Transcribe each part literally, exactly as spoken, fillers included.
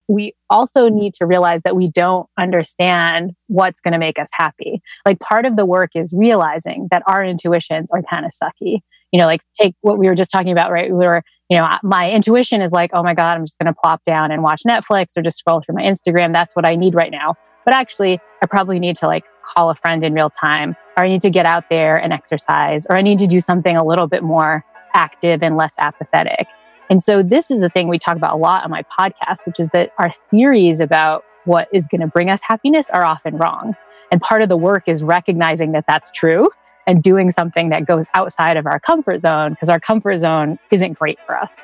we also need to realize that we don't understand what's going to make us happy. Like part of the work is realizing that our intuitions are kind of sucky. You know, like take what we were just talking about, right? We were, you know, my intuition is like, oh my God, I'm just going to plop down and watch Netflix or just scroll through my Instagram. That's what I need right now. But actually, I probably need to like call a friend in real time, or I need to get out there and exercise, or I need to do something a little bit more active and less apathetic. And so this is the thing we talk about a lot on my podcast, which is that our theories about what is going to bring us happiness are often wrong. And part of the work is recognizing that that's true and doing something that goes outside of our comfort zone, because our comfort zone isn't great for us.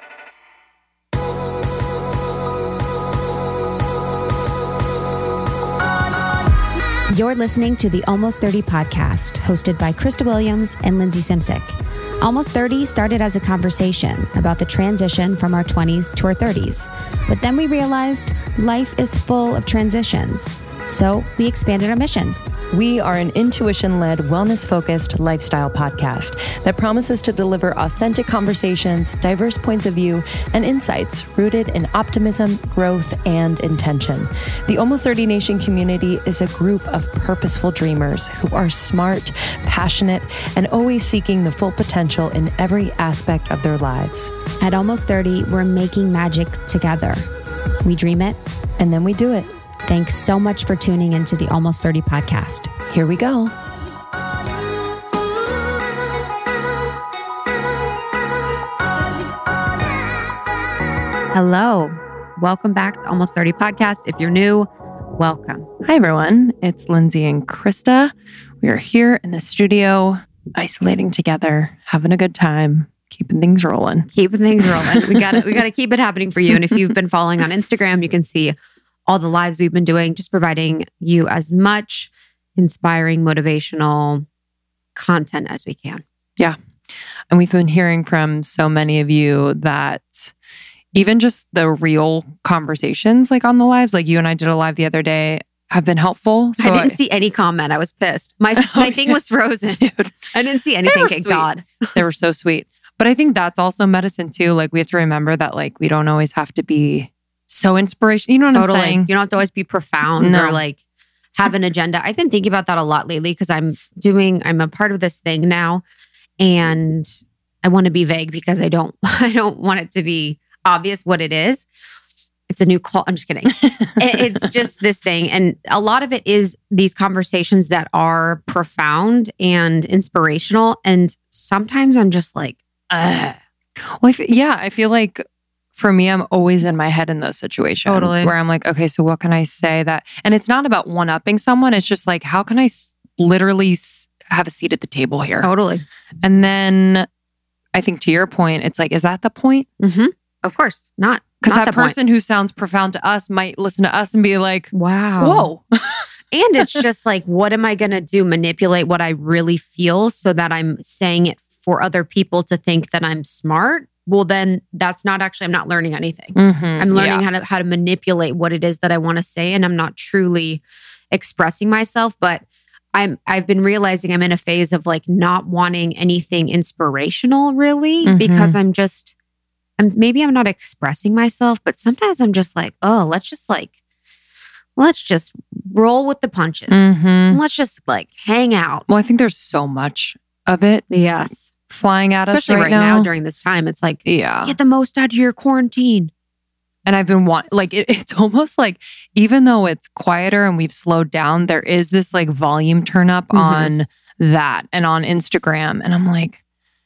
You're listening to the Almost thirty podcast, hosted by Krista Williams and Lindsay Simcik. Almost thirty started as a conversation about the transition from our twenties to our thirties. But then we realized life is full of transitions. So we expanded our mission. We are an intuition-led, wellness-focused lifestyle podcast that promises to deliver authentic conversations, diverse points of view, and insights rooted in optimism, growth, and intention. The Almost thirty Nation community is a group of purposeful dreamers who are smart, passionate, and always seeking the full potential in every aspect of their lives. At Almost thirty, we're making magic together. We dream it, and then we do it. Thanks so much for tuning into the Almost thirty podcast. Here we go. Hello. Welcome back to Almost thirty podcast. If you're new, welcome. Hi, everyone. It's Lindsay and Krista. We are here in the studio, isolating together, having a good time, keeping things rolling. Keeping things rolling. We got to we got to keep it happening for you. And if you've been following on Instagram, you can see all the lives we've been doing, just providing you as much inspiring, motivational content as we can. Yeah. And we've been hearing from so many of you that even just the real conversations like on the lives, like you and I did a live the other day, have been helpful. So I didn't I, see any comment. I was pissed. My my thing was frozen. Dude, I didn't see anything. Thank God. They were so sweet. But I think that's also medicine too. Like we have to remember that like we don't always have to be so inspirational. You know what totally. I'm saying? You don't have to always be profound no. or like have an agenda. I've been thinking about that a lot lately because I'm doing, I'm a part of this thing now, and I want to be vague because I don't, I don't want it to be obvious what it is. It's a new call. I'm just kidding. It's just this thing. And a lot of it is these conversations that are profound and inspirational. And sometimes I'm just like, ugh. Well, I f- yeah, I feel like for me, I'm always in my head in those situations totally. Where I'm like, okay, so what can I say that, and it's not about one-upping someone. It's just like, how can I s- literally s- have a seat at the table here? Totally. And then I think to your point, it's like, is that the point? Mm-hmm. Of course not. Because that person point. Who sounds profound to us might listen to us and be like, wow. Whoa. And it's just like, what am I going to do? Manipulate what I really feel so that I'm saying it for other people to think that I'm smart? Well, then that's not actually, I'm not learning anything. Mm-hmm. I'm learning yeah. how to how to manipulate what it is that I want to say, and I'm not truly expressing myself. But I'm I've been realizing I'm in a phase of like not wanting anything inspirational really, mm-hmm. because I'm just, I'm maybe I'm not expressing myself, but sometimes I'm just like, oh, let's just like, let's just roll with the punches. Mm-hmm. Let's just like hang out. Well, I think there's so much of it. Yes. Flying at Especially us right, right now. now during this time. It's like, yeah. get the most out of your quarantine. And I've been want like it, it's almost like even though it's quieter and we've slowed down, there is this like volume turn up mm-hmm. on that and on Instagram, and I'm like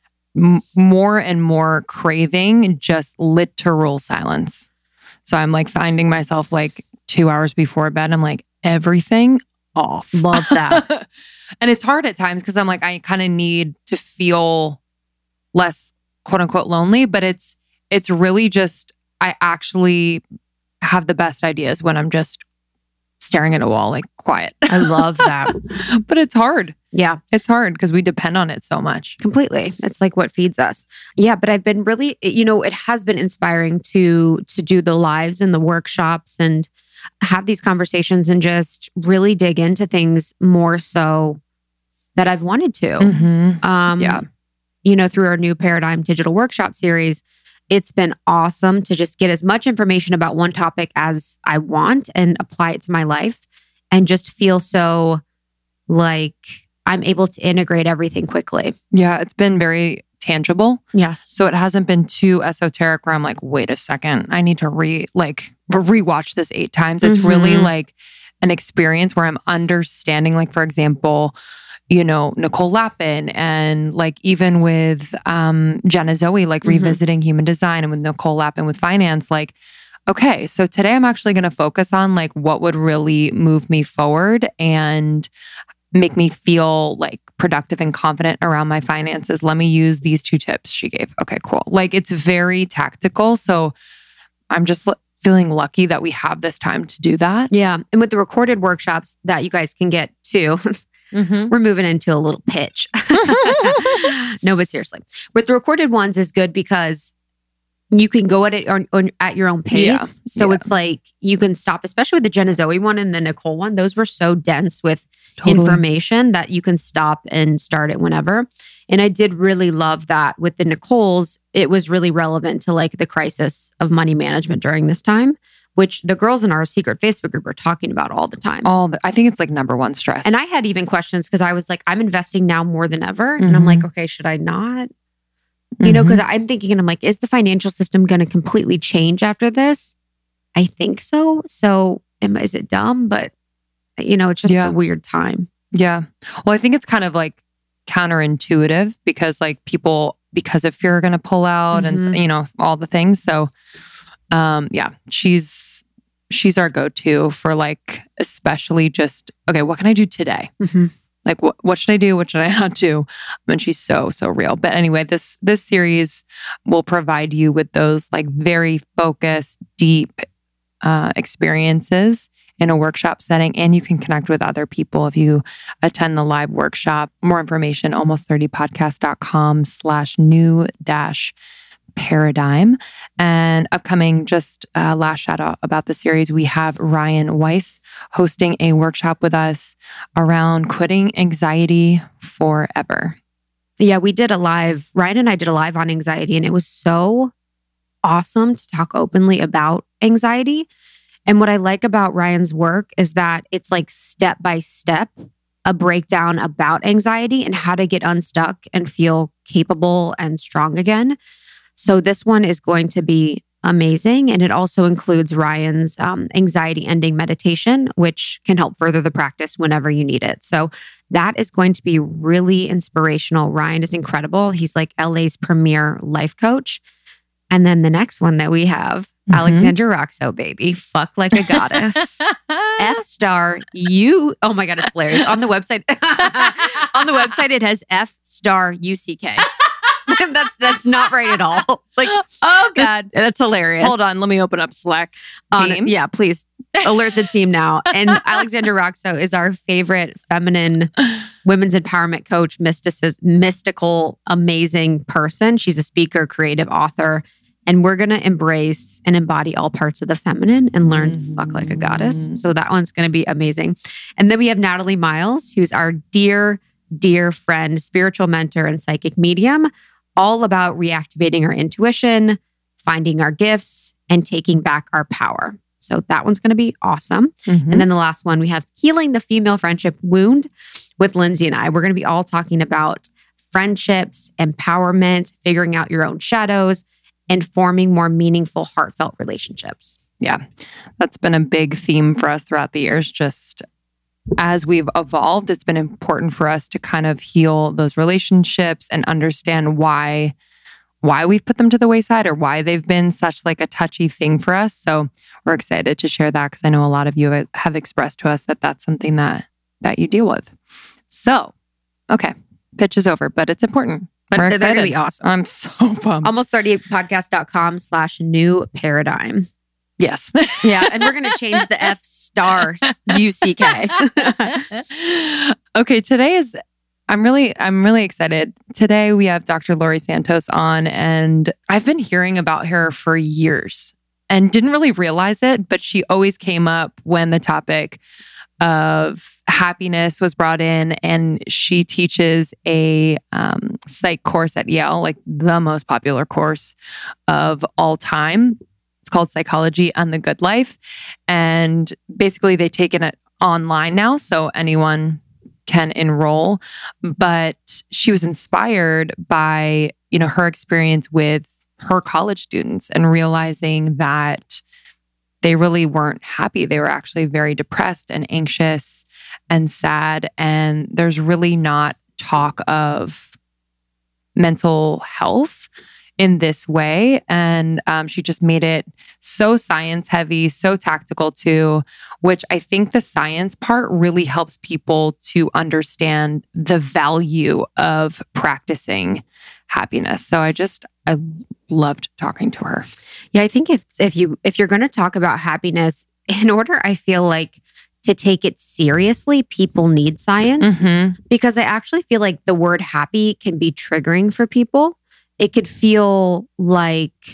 m- more and more craving just literal silence. So I'm like finding myself like two hours before bed, I'm like everything off. Love that. And it's hard at times because I'm like, I kind of need to feel less quote unquote lonely, but it's, it's really just, I actually have the best ideas when I'm just staring at a wall, like quiet. I love that. But it's hard. Yeah. It's hard because we depend on it so much. Completely. It's like what feeds us. Yeah. But I've been really, you know, it has been inspiring to, to do the lives and the workshops and have these conversations and just really dig into things more so that I've wanted to. Mm-hmm. Um, yeah. You know, through our new Paradigm Digital Workshop series. it's been awesome to just get as much information about one topic as I want and apply it to my life and just feel so like I'm able to integrate everything quickly. Yeah, it's been very tangible. Yeah. So it hasn't been too esoteric where I'm like, wait a second, I need to re like rewatch this eight times. It's mm-hmm. really like an experience where I'm understanding, like, for example, you know, Nicole Lapin and like even with um, Jenna Zoe, like mm-hmm. revisiting human design, and with Nicole Lapin with finance, like, okay, so today I'm actually going to focus on like what would really move me forward and make me feel like productive and confident around my finances. Let me use these two tips she gave. Okay, cool. Like it's very tactical. So I'm just l- feeling lucky that we have this time to do that. Yeah. And with the recorded workshops that you guys can get too, mm-hmm. we're moving into a little pitch. No, but seriously, with the recorded ones is good because you can go at it on, on, at your own pace. Yeah. So yeah. it's like you can stop, especially with the Jenna Zoe one and the Nicole one. Those were so dense with totally. information that you can stop and start it whenever. And I did really love that with the Nicole's, it was really relevant to like the crisis of money management during this time, which the girls in our secret Facebook group are talking about all the time. All the, I think it's like number one stress. And I had even questions because I was like, I'm investing now more than ever. Mm-hmm. And I'm like, okay, should I not? You mm-hmm. know, because I'm thinking, and I'm like, is the financial system going to completely change after this? I think so. So am, is it dumb? But, you know, it's just yeah. a weird time. Yeah. Well, I think it's kind of like counterintuitive because like people, because if you're going to pull out mm-hmm. and, you know, all the things. So, um, yeah, she's, she's our go-to for like, especially just, okay, what can I do today? Mm-hmm. Like, what what should I do? What should I not do? I mean, she's so, so real. But anyway, this this series will provide you with those like very focused, deep uh, experiences in a workshop setting. And you can connect with other people if you attend the live workshop. More information, almost thirty podcast dot com slash new dash paradigm. And upcoming, just uh, last shout out about the series, we have Ryan Weiss hosting a workshop with us around quitting anxiety forever. Yeah, we did a live, Ryan and I did a live on anxiety, and it was so awesome to talk openly about anxiety. And what I like about Ryan's work is that it's like step by step, a breakdown about anxiety and how to get unstuck and feel capable and strong again. So this one is going to be amazing. And it also includes Ryan's um, anxiety ending meditation, which can help further the practice whenever you need it. So that is going to be really inspirational. Ryan is incredible. He's like L A's premier life coach. And then the next one that we have, mm-hmm. Alexandra Roxo, baby. Fuck like a goddess. F star you. Oh my God, it's hilarious. On the website, on the website, it has F star U C K. that's that's not right at all. Like, oh God, this, that's hilarious. Hold on, let me open up Slack. Team. Um, yeah, please alert the team now. And Alexandra Roxo is our favorite feminine women's empowerment coach, mysticis, mystical, amazing person. She's a speaker, creative author, and we're gonna embrace and embody all parts of the feminine and learn mm-hmm. to fuck like a goddess. So that one's gonna be amazing. And then we have Natalie Miles, who's our dear, dear friend, spiritual mentor, and psychic medium. All about reactivating our intuition, finding our gifts, and taking back our power. So that one's going to be awesome. Mm-hmm. And then the last one, we have Healing the Female Friendship Wound with Lindsay and I. We're going to be all talking about friendships, empowerment, figuring out your own shadows, and forming more meaningful, heartfelt relationships. Yeah, that's been a big theme for us throughout the years. Just as we've evolved, it's been important for us to kind of heal those relationships and understand why why we've put them to the wayside or why they've been such like a touchy thing for us. So we're excited to share that because I know a lot of you have expressed to us that that's something that that you deal with. So, okay, pitch is over, but it's important. But we're excited. They're going to be awesome. I'm so pumped. almost thirty podcast dot com slash new paradigm. Yes. Yeah. And we're going to change the F star U C K. Okay. Today is, I'm really, I'm really excited. Today we have Doctor Laurie Santos on, and I've been hearing about her for years and didn't really realize it, but she always came up when the topic of happiness was brought in, and she teaches a um, psych course at Yale, like the most popular course of all time. It's called Psychology and the Good Life. And basically they take it online now, so anyone can enroll. But she was inspired by, you know, her experience with her college students and realizing that they really weren't happy. They were actually very depressed and anxious and sad. And there's really not talk of mental health in this way. And um, she just made it so science heavy, so tactical too, which I think the science part really helps people to understand the value of practicing happiness. So I just, I loved talking to her. Yeah, I think if if you if you're going to talk about happiness, in order, I feel like to take it seriously, people need science, Mm-hmm. because I actually feel like the word happy can be triggering for people. It could feel like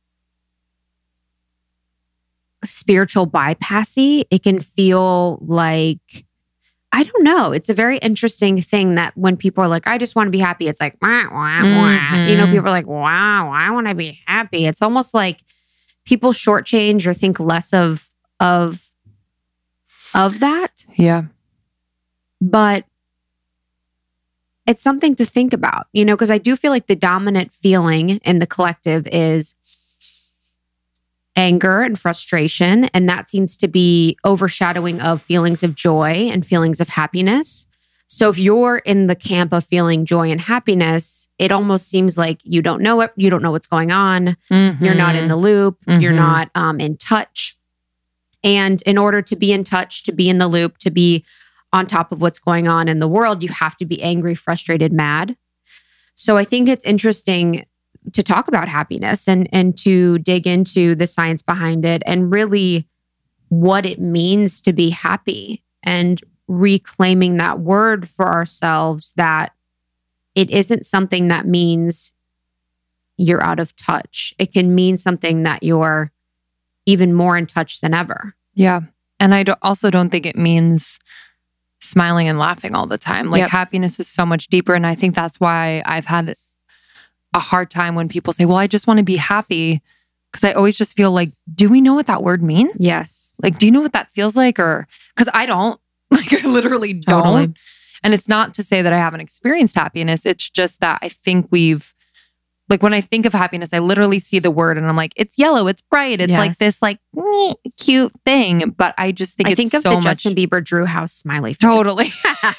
spiritual bypassy. It can feel like, I don't know. It's a very interesting thing that when people are like, I just want to be happy, it's like, wah, wah, wah. Mhm. You know, people are like, wow, I want to be happy. It's almost like people shortchange or think less of of of that. Yeah. But it's something to think about, you know, because I do feel like the dominant feeling in the collective is anger and frustration. And that seems to be overshadowing of feelings of joy and feelings of happiness. So if you're in the camp of feeling joy and happiness, it almost seems like you don't know it. You don't know what's going on. Mm-hmm. You're not in the loop. Mhm. You're not um, in touch. And in order to be in touch, to be in the loop, to be on top of what's going on in the world, you have to be angry, frustrated, mad. So I think it's interesting to talk about happiness and, and to dig into the science behind it and really what it means to be happy and reclaiming that word for ourselves, that it isn't something that means you're out of touch. It can mean something that you're even more in touch than ever. Yeah. And I do- also don't think it means smiling and laughing all the time. Like Yep. happiness is so much deeper. And I think that's why I've had a hard time when people say, well, I just want to be happy. Because I always just feel like, do we know what that word means? Yes. Like, do you know what that feels like? Or, because I don't. Like, I literally don't. Totally. And it's not to say that I haven't experienced happiness. It's just that I think we've, like, when I think of happiness, I literally see the word and I'm like, it's yellow, it's bright, it's Yes. like this, like, meh, cute thing. But I just think I it's think of so the much. Justin Bieber Drew House smiley face. Totally.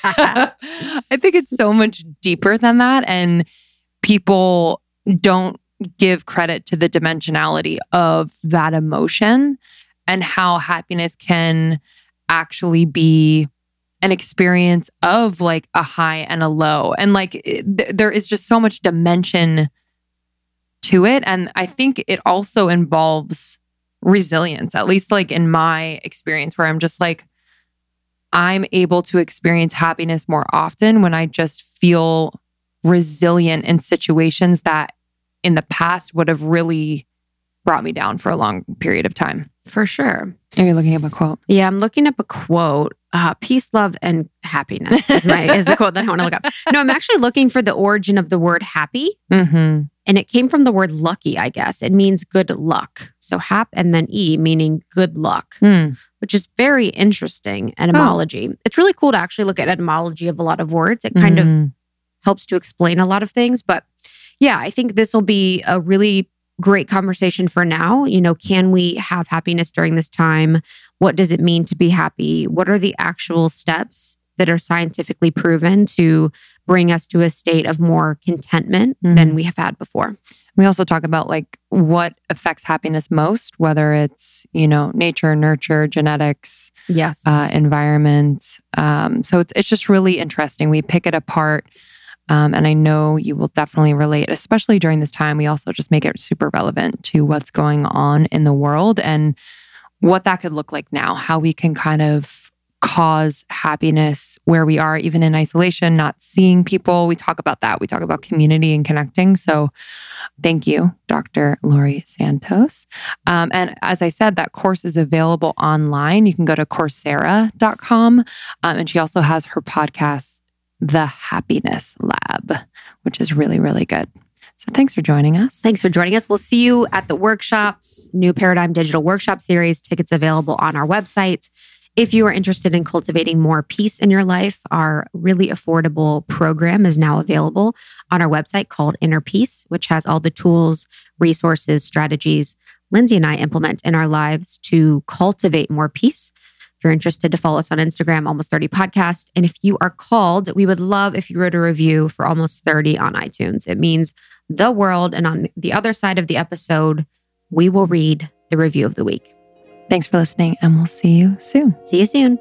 I think it's so much deeper than that. And people don't give credit to the dimensionality of that emotion and how happiness can actually be an experience of like a high and a low. And like it, th- there is just so much dimension to it. And I think it also involves resilience, at least like in my experience, where I'm just like, I'm able to experience happiness more often when I just feel resilient in situations that in the past would have really brought me down for a long period of time. For sure. Are you looking up a quote? Yeah, I'm looking up a quote. Uh, peace, love, and happiness is my is the quote that I want to look up. No, I'm actually looking for the origin of the word happy. Mm-hmm. And it came from the word lucky, I guess. It means good luck. So hap and then E meaning good luck, Mm. which is very interesting etymology. It's really cool to actually look at etymology of a lot of words. It kind Mhm. of helps to explain a lot of things. But yeah, I think this will be a really great conversation for now. You know, can we have happiness during this time? What does it mean to be happy? What are the actual steps that are scientifically proven to bring us to a state of more contentment Mhm. than we have had before? We also talk about like what affects happiness most, whether it's, you know, nature, nurture, genetics, Yes. uh, environment. Um, so it's it's just really interesting. We pick it apart. Um, and I know you will definitely relate, especially during this time. We also just make it super relevant to what's going on in the world and what that could look like now, how we can kind of cause happiness where we are, even in isolation, not seeing people. We talk about that. We talk about community and connecting. So thank you, Doctor Laurie Santos. Um, and as I said, that course is available online. You can go to Coursera dot com. Um, and she also has her podcast, The Happiness Lab, which is really, really good. So thanks for joining us. Thanks for joining us. We'll see you at the workshops, New Paradigm Digital Workshop Series. Tickets available on our website. If you are interested in cultivating more peace in your life, our really affordable program is now available on our website called Inner Peace, which has all the tools, resources, strategies Lindsay and I implement in our lives to cultivate more peace. If you're interested to follow us on Instagram, Almost thirty Podcast. And if you are called, we would love if you wrote a review for Almost thirty on iTunes. It means the world. And on the other side of the episode, we will read the review of the week. Thanks for listening, and we'll see you soon. See you soon.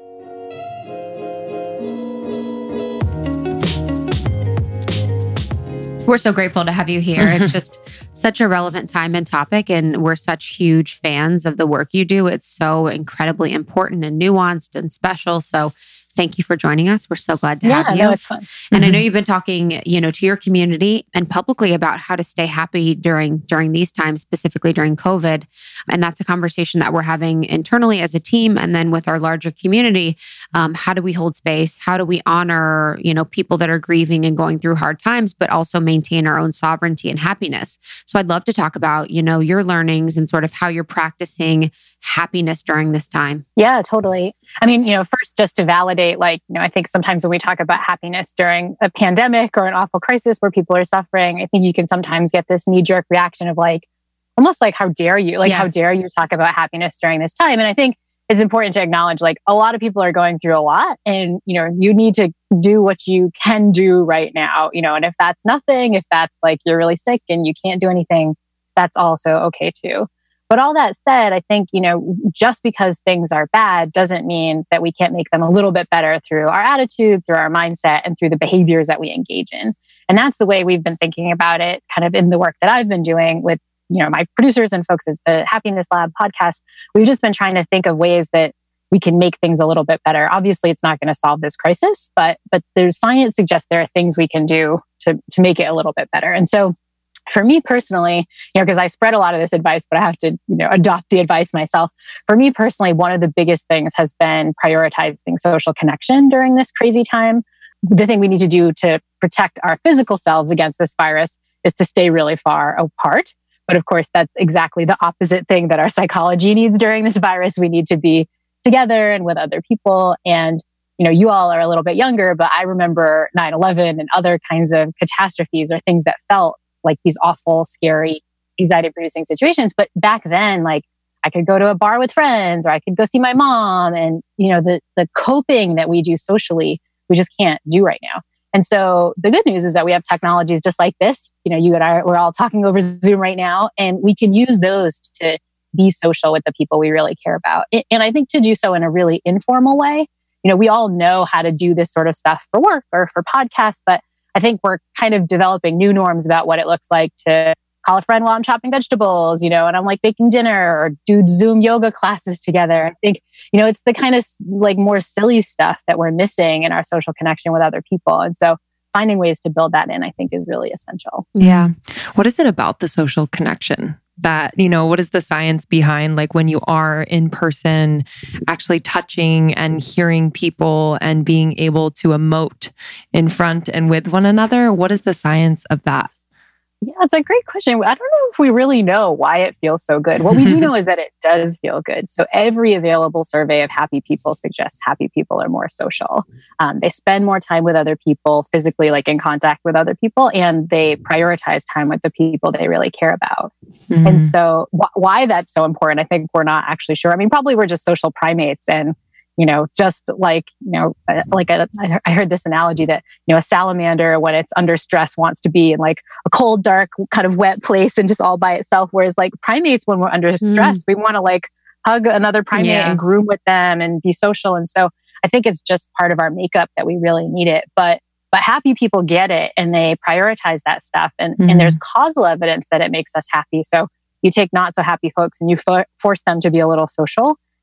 We're so grateful to have you here. It's just such a relevant time and topic, and we're such huge fans of the work you do. It's so incredibly important and nuanced and special. So thank you for joining us. We're so glad to yeah, have you. No, it's fun. And mm-hmm. I know you've been talking, you know, to your community and publicly about how to stay happy during during these times, specifically during COVID. And that's a conversation that we're having internally as a team, and then with our larger community. Um, how do we hold space? How do we honor, you know, people that are grieving and going through hard times, but also maintain our own sovereignty and happiness? So I'd love to talk about, you know, your learnings and sort of how you're practicing happiness during this time. Yeah, totally. I mean, you know, first, just to validate, like, you know, I think sometimes when we talk about happiness during a pandemic or an awful crisis where people are suffering, I think you can sometimes get this knee-jerk reaction of like, almost like, how dare you? Like, yes. How dare you talk about happiness during this time? And I think it's important to acknowledge, like, a lot of people are going through a lot, and, you know, you need to do what you can do right now, you know, and if that's nothing, if that's like you're really sick and you can't do anything, that's also okay too. But all that said, I think, you know, just because things are bad doesn't mean that we can't make them a little bit better through our attitude, through our mindset, and through the behaviors that we engage in. And that's the way we've been thinking about it kind of in the work that I've been doing with, you know, my producers and folks at the Happiness Lab podcast. We've just been trying to think of ways that we can make things a little bit better. Obviously, it's not going to solve this crisis, but but there's science suggests there are things we can do to, to make it a little bit better. And so for me personally, you know, because I spread a lot of this advice, but I have to, you know, adopt the advice myself. For me personally, one of the biggest things has been prioritizing social connection during this crazy time. The thing we need to do to protect our physical selves against this virus is to stay really far apart. But of course, that's exactly the opposite thing that our psychology needs during this virus. We need to be together and with other people. And, you know, you all are a little bit younger, but I remember nine eleven and other kinds of catastrophes or things that felt like these awful, scary, anxiety-producing situations. But back then, like, I could go to a bar with friends, or I could go see my mom. And, you know, the the coping that we do socially, we just can't do right now. And so the good news is that we have technologies just like this. You know, you and I, we're all talking over Zoom right now, and we can use those to be social with the people we really care about. And I think to do so in a really informal way. You know, we all know how to do this sort of stuff for work or for podcasts, but I think we're kind of developing new norms about what it looks like to call a friend while I'm chopping vegetables, you know, and I'm like baking dinner, or do Zoom yoga classes together. I think, you know, it's the kind of like more silly stuff that we're missing in our social connection with other people. And so finding ways to build that in, I think, is really essential. Yeah. What is it about the social connection that, you know, what is the science behind, like, when you are in person, actually touching and hearing people and being able to emote in front and with one another? What is the science of that? Yeah, it's a great question. I don't know if we really know why it feels so good. What we do know is that it does feel good. So every available survey of happy people suggests happy people are more social. Um, they spend more time with other people, physically, like in contact with other people, and they prioritize time with the people they really care about. Mm-hmm. And so wh- why that's so important, I think we're not actually sure. I mean, probably we're just social primates, and you know, just like, you know, like a, I heard this analogy that, you know, a salamander, when it's under stress, wants to be in like a cold, dark, kind of wet place and just all by itself. Whereas like primates, when we're under stress, mm. we want to like hug another primate yeah. and groom with them and be social. And so I think it's just part of our makeup that we really need it. But but happy people get it, and they prioritize that stuff. And, mm. and there's causal evidence that it makes us happy. So you take not so happy folks and you for, force them to be a little social,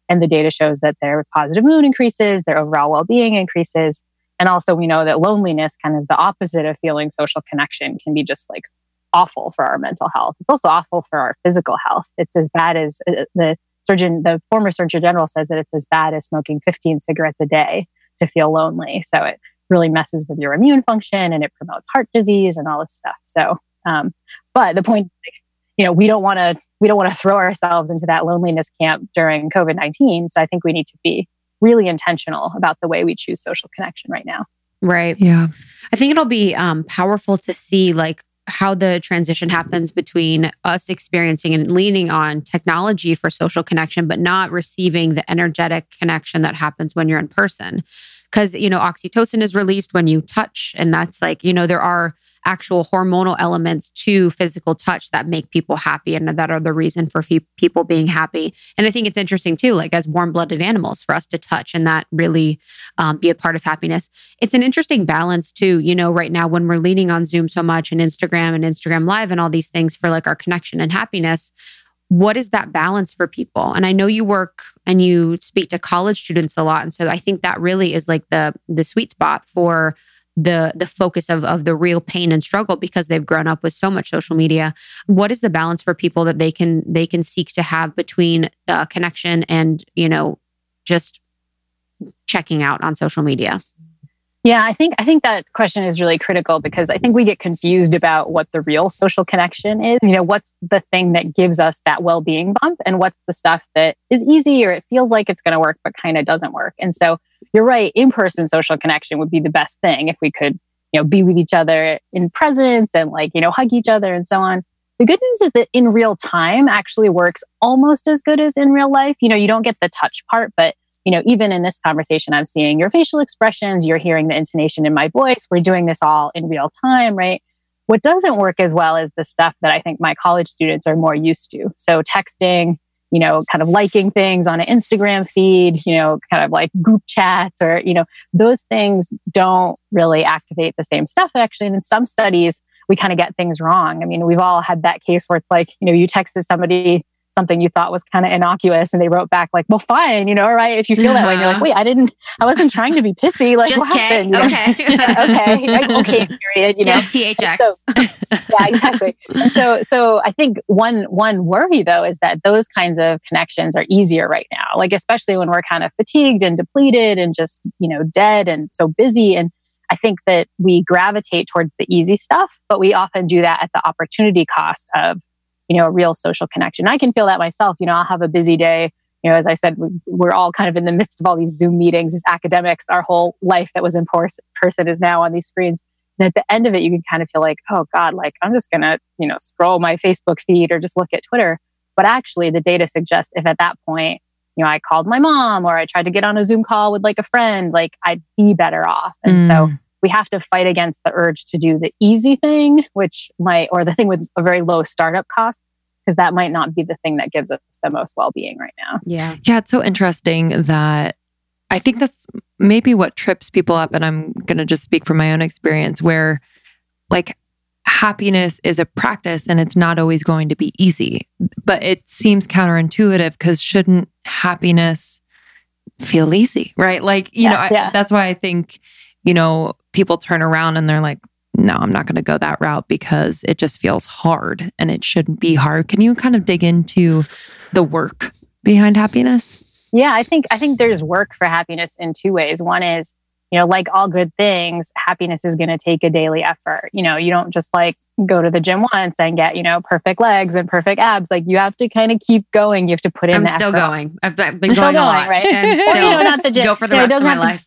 And the data shows that their positive mood increases, their overall well-being increases. And also we know that loneliness, kind of the opposite of feeling social connection, can be just like awful for our mental health. It's also awful for our physical health. It's as bad as uh, the surgeon, the former Surgeon General says that it's as bad as smoking fifteen cigarettes a day to feel lonely. So it really messes with your immune function and it promotes heart disease and all this stuff. So, um, but the point, you know, we don't want to, we don't want to throw ourselves into that loneliness camp during COVID nineteen. So I think we need to be really intentional about the way we choose social connection right now. Right. Yeah. I think it'll be um, powerful to see like how the transition happens between us experiencing and leaning on technology for social connection, but not receiving the energetic connection that happens when you're in person. Because, you know, oxytocin is released when you touch. And that's like, you know, there are actual hormonal elements to physical touch that make people happy and that are the reason for fe- people being happy. And I think it's interesting too, like as warm-blooded animals, for us to touch and that really um, be a part of happiness. It's an interesting balance too, you know, right now when we're leaning on Zoom so much and Instagram and Instagram Live and all these things for like our connection and happiness. What is that balance for people? And I know you work and you speak to college students a lot. And so I think that really is like the the sweet spot for the the focus of, of the real pain and struggle because they've grown up with so much social media. What is the balance for people that they can they can seek to have between uh, connection and, you know, just checking out on social media? Yeah, I think I think that question is really critical because I think we get confused about what the real social connection is. You know, what's the thing that gives us that well-being bump and what's the stuff that is easy or it feels like it's going to work but kind of doesn't work. And so you're right, in-person social connection would be the best thing if we could, you know, be with each other in presence and like, you know, hug each other and so on. The good news is that in real time actually works almost as good as in real life. You know, you don't get the touch part, but you know, even in this conversation, I'm seeing your facial expressions, you're hearing the intonation in my voice. We're doing this all in real time, right? What doesn't work as well is the stuff that I think my college students are more used to. So texting, you know, kind of liking things on an Instagram feed, you know, kind of like group chats or, you know, those things don't really activate the same stuff. Actually, and in some studies, we kind of get things wrong. I mean, we've all had that case where it's like, you know, you texted somebody something you thought was kind of innocuous and they wrote back like, well, fine, you know, right? If you feel that way, and you're like, wait, I didn't, I wasn't trying to be pissy. Like, just what K. happened? You know? Okay. Yeah, okay. Like, okay, period. You know, yeah, T H X. So, yeah, exactly. And so, so I think one, one worry though, is that those kinds of connections are easier right now. Like, especially when we're kind of fatigued and depleted and just, you know, dead and so busy. And I think that we gravitate towards the easy stuff, but we often do that at the opportunity cost of, you know, a real social connection. I can feel that myself. You know, I'll have a busy day. You know, as I said, we, we're all kind of in the midst of all these Zoom meetings as academics. Our whole life that was in person is now on these screens. And at the end of it, you can kind of feel like, oh God, like I'm just going to, you know, scroll my Facebook feed or just look at Twitter. But actually the data suggests if at that point, you know, I called my mom or I tried to get on a Zoom call with like a friend, like I'd be better off. And mm. so we have to fight against the urge to do the easy thing, which might, or the thing with a very low startup cost, because that might not be the thing that gives us the most well-being right now. Yeah. Yeah. It's so interesting that I think that's maybe what trips people up. And I'm going to just speak from my own experience where like happiness is a practice and it's not always going to be easy, but it seems counterintuitive because shouldn't happiness feel easy, right? Like, you yeah, know, I, yeah. that's why I think, you know, people turn around and they're like, no, I'm not going to go that route because it just feels hard and it shouldn't be hard. Can you kind of dig into the work behind happiness? Yeah, I think I think there's work for happiness in two ways. One is, you know, like all good things, happiness is going to take a daily effort. You know, you don't just like go to the gym once and get, you know, perfect legs and perfect abs. Like you have to kind of keep going. You have to put in I'm the still effort. going. I've been going, still going a lot. Right? And or, still you know, not the gym. go for the you know, rest of my to, life.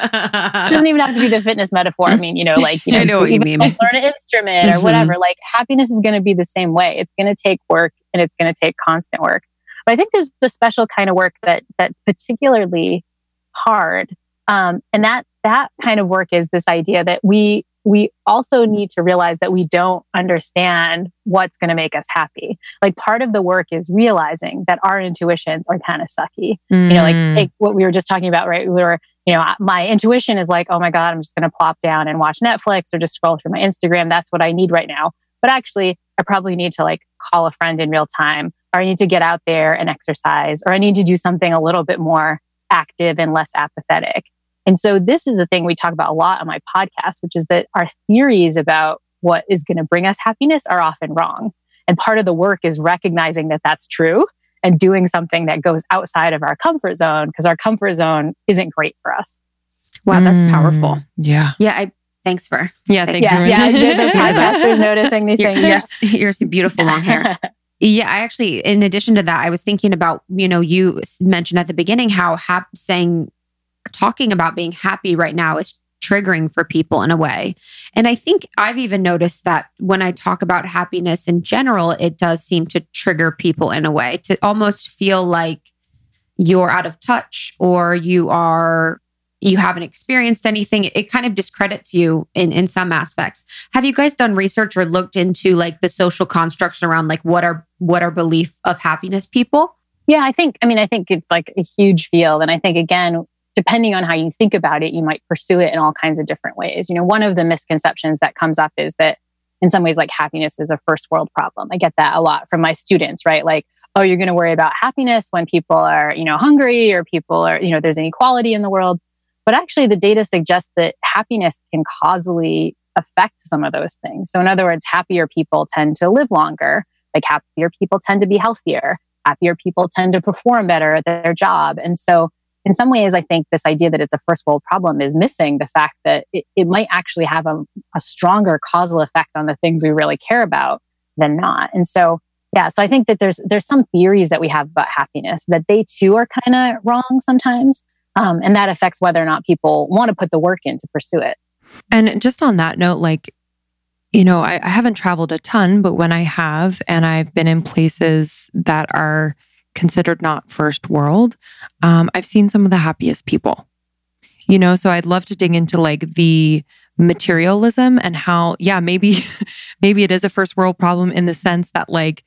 It doesn't even have to be the fitness metaphor. I mean, you know, like, you know, I know what you even mean. like learn an instrument or Mm-hmm. whatever. Like happiness is going to be the same way. It's going to take work and it's going to take constant work. But I think there's the special kind of work that that's particularly hard. Um, and that that kind of work is this idea that we we also need to realize that we don't understand what's going to make us happy. Like part of the work is realizing that our intuitions are kind of sucky. Mm. You know, like take what we were just talking about, right? We were, you know, my intuition is like, oh my God, I'm just going to plop down and watch Netflix or just scroll through my Instagram. That's what I need right now. But actually, I probably need to like call a friend in real time or I need to get out there and exercise, or I need to do something a little bit more active and less apathetic. And so this is the thing we talk about a lot on my podcast, which is that our theories about what is going to bring us happiness are often wrong. And part of the work is recognizing that that's true and doing something that goes outside of our comfort zone, because our comfort zone isn't great for us. Wow, that's powerful. Mm, yeah. Yeah, I thanks for Yeah, thanks Yeah, for yeah, the, the podcasters noticing these your, things. your, your beautiful long hair. Yeah, I actually, in addition to that, I was thinking about, you know, you mentioned at the beginning how hap- saying, talking about being happy right now is triggering for people in a way. And I think I've even noticed that when I talk about happiness in general, it does seem to trigger people in a way, to almost feel like you're out of touch or you are, you haven't experienced anything. It kind of discredits you in, in some aspects. Have you guys done research or looked into like the social constructs around like what are, what are belief of happiness people? Yeah, I think, I mean, I think it's like a huge field. And I think, again, depending on how you think about it, you might pursue it in all kinds of different ways. You know, one of the misconceptions that comes up is that in some ways, like happiness is a first world problem. I get that a lot from my students, right? Like, oh, you're going to worry about happiness when people are, you know, hungry or people are, you know, there's inequality in the world. But actually the data suggests that happiness can causally affect some of those things. So in other words, happier people tend to live longer. Like happier people tend to be healthier. Happier people tend to perform better at their job. And so in some ways, I think this idea that it's a first world problem is missing the fact that it, it might actually have a, a stronger causal effect on the things we really care about than not. And so, yeah, so I think that there's there's some theories that we have about happiness that they too are kind of wrong sometimes. Um, and that affects whether or not people want to put the work in to pursue it. And just on that note, like, you know, I, I haven't traveled a ton, but when I have, and I've been in places that are considered not first world, um, I've seen some of the happiest people, you know, so I'd love to dig into like the materialism and how, yeah, maybe, maybe it is a first world problem in the sense that like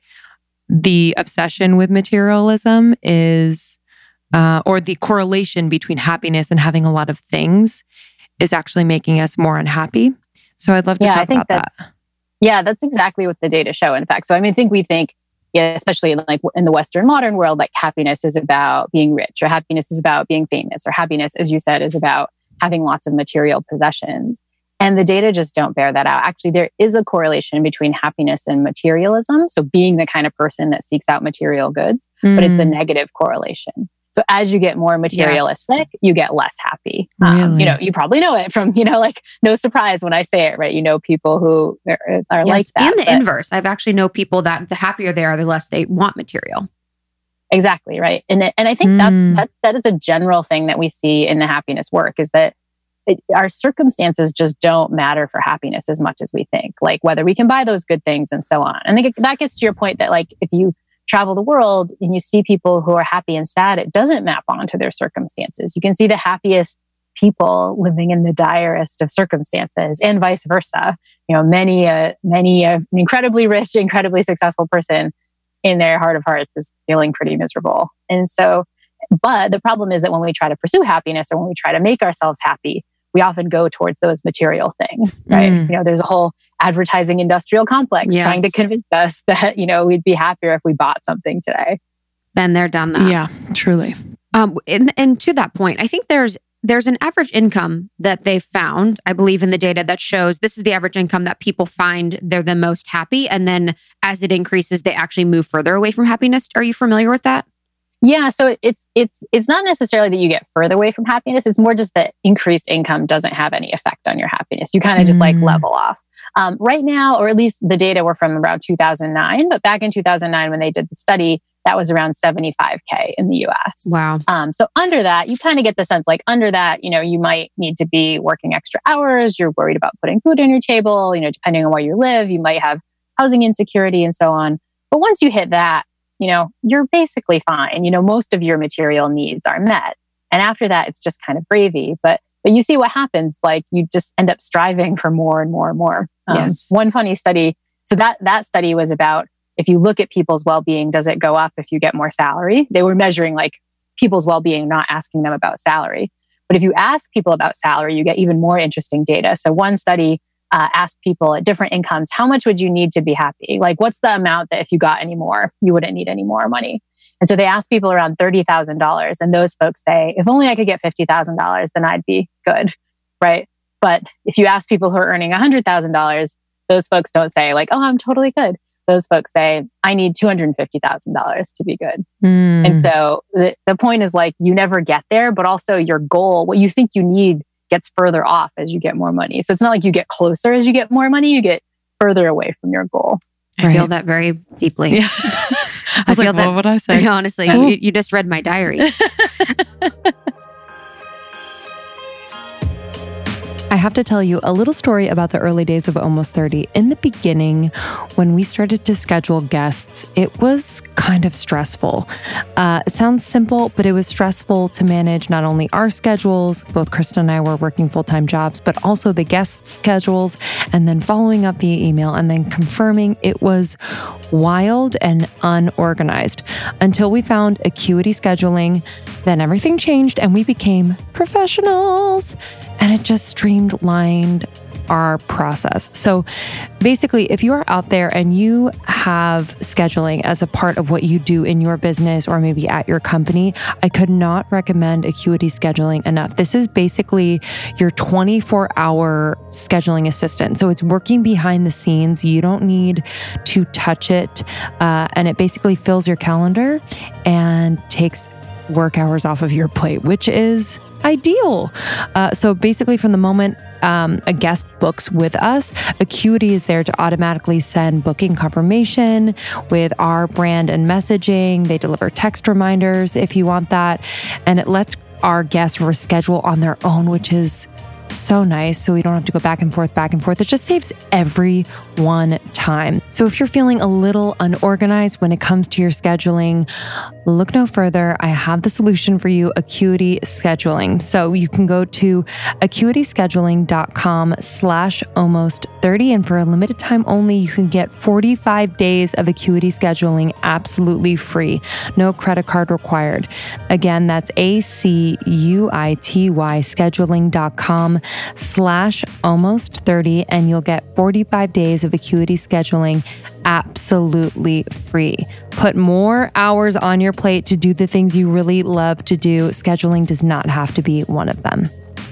the obsession with materialism is, uh, or the correlation between happiness and having a lot of things is actually making us more unhappy. So I'd love to yeah, talk I think about that's, that. Yeah, that's exactly what the data show, in fact. So I mean, I think we think, yeah, especially in like in the Western modern world, like happiness is about being rich, or happiness is about being famous, or happiness, as you said, is about having lots of material possessions. And the data just don't bear that out. Actually, there is a correlation between happiness and materialism. So being the kind of person that seeks out material goods, mm. but it's a negative correlation. So as you get more materialistic, yes. you get less happy. Really? Um, you know, you probably know it from, you know, like no surprise when I say it, right? You know, people who are, are yes. like that. And the but, inverse. I've actually know people that the happier they are, the less they want material. Exactly. Right. And, it, and I think mm. that's, that, that is a general thing that we see in the happiness work, is that it, our circumstances just don't matter for happiness as much as we think, like whether we can buy those good things and so on. And I think that gets to your point that like, if you travel the world and you see people who are happy and sad, it doesn't map onto their circumstances. You can see the happiest people living in the direst of circumstances and vice versa. You know, many, uh, many uh, an incredibly rich, incredibly successful person in their heart of hearts is feeling pretty miserable. And so, but the problem is that when we try to pursue happiness or when we try to make ourselves happy, we often go towards those material things, right? Mm. You know, there's a whole advertising industrial complex yes. trying to convince us that, you know, we'd be happier if we bought something today. Been there, done that. Yeah, truly. Um, and, and to that point, I think there's there's an average income that they found, I believe in the data that shows this is the average income that people find they're the most happy. And then as it increases, they actually move further away from happiness. Are you familiar with that? Yeah, so it's it's it's not necessarily that you get further away from happiness. It's more just that increased income doesn't have any effect on your happiness. You kind of just mm. like level off. Um, right now, or at least the data were from around two thousand nine, but back in two thousand nine when they did the study, that was around seventy-five K in the U S. Wow. Um, so under that, you kind of get the sense like under that, you know, you might need to be working extra hours. You're worried about putting food on your table. You know, depending on where you live, you might have housing insecurity and so on. But once you hit that, you know, you're basically fine. You know, most of your material needs are met. And after that, it's just kind of gravy. But but you see what happens, like you just end up striving for more and more and more. Um, yes. One funny study, so that that study was about if you look at people's well-being, does it go up if you get more salary? They were measuring like people's well-being, not asking them about salary. But if you ask people about salary, you get even more interesting data. So one study uh, asked people at different incomes, how much would you need to be happy? Like, what's the amount that if you got any more, you wouldn't need any more money? And so they asked people around thirty thousand dollars. And those folks say, if only I could get fifty thousand dollars, then I'd be good, right? But if you ask people who are earning one hundred thousand dollars, those folks don't say like, oh, I'm totally good. Those folks say, I need two hundred fifty thousand dollars to be good. Mm. And so the, the point is like, you never get there, but also your goal, what you think you need gets further off as you get more money. So it's not like you get closer as you get more money, you get further away from your goal. I right. feel that very deeply. Yeah. I was I like, what would I say? Honestly, you, you just read my diary. I have to tell you a little story about the early days of Almost thirty. In the beginning, when we started to schedule guests, it was kind of stressful. Uh, it sounds simple, but it was stressful to manage not only our schedules, both Krista and I were working full-time jobs, but also the guests' schedules, and then following up via email and then confirming. It was wild and unorganized until we found Acuity Scheduling. Then everything changed and we became professionals, and it just streamlined our process. So basically, if you are out there and you have scheduling as a part of what you do in your business or maybe at your company, I could not recommend Acuity Scheduling enough. This is basically your twenty-four hour scheduling assistant. So it's working behind the scenes. You don't need to touch it. Uh, and it basically fills your calendar and takes work hours off of your plate, which is ideal. Uh, so basically, from the moment um, a guest books with us, Acuity is there to automatically send booking confirmation with our brand and messaging. They deliver text reminders if you want that. And it lets our guests reschedule on their own, which is so nice. So we don't have to go back and forth, back and forth. It just saves everyone time. So if you're feeling a little unorganized when it comes to your scheduling, look no further. I have the solution for you, Acuity Scheduling. So you can go to acuityscheduling.com slash almost 30. And for a limited time only, you can get forty-five days of Acuity Scheduling absolutely free. No credit card required. Again, that's A-C-U-I-T-Y scheduling.com slash almost 30. And you'll get forty-five days of Acuity Scheduling absolutely free. Put more hours on your plate to do the things you really love to do. Scheduling does not have to be one of them.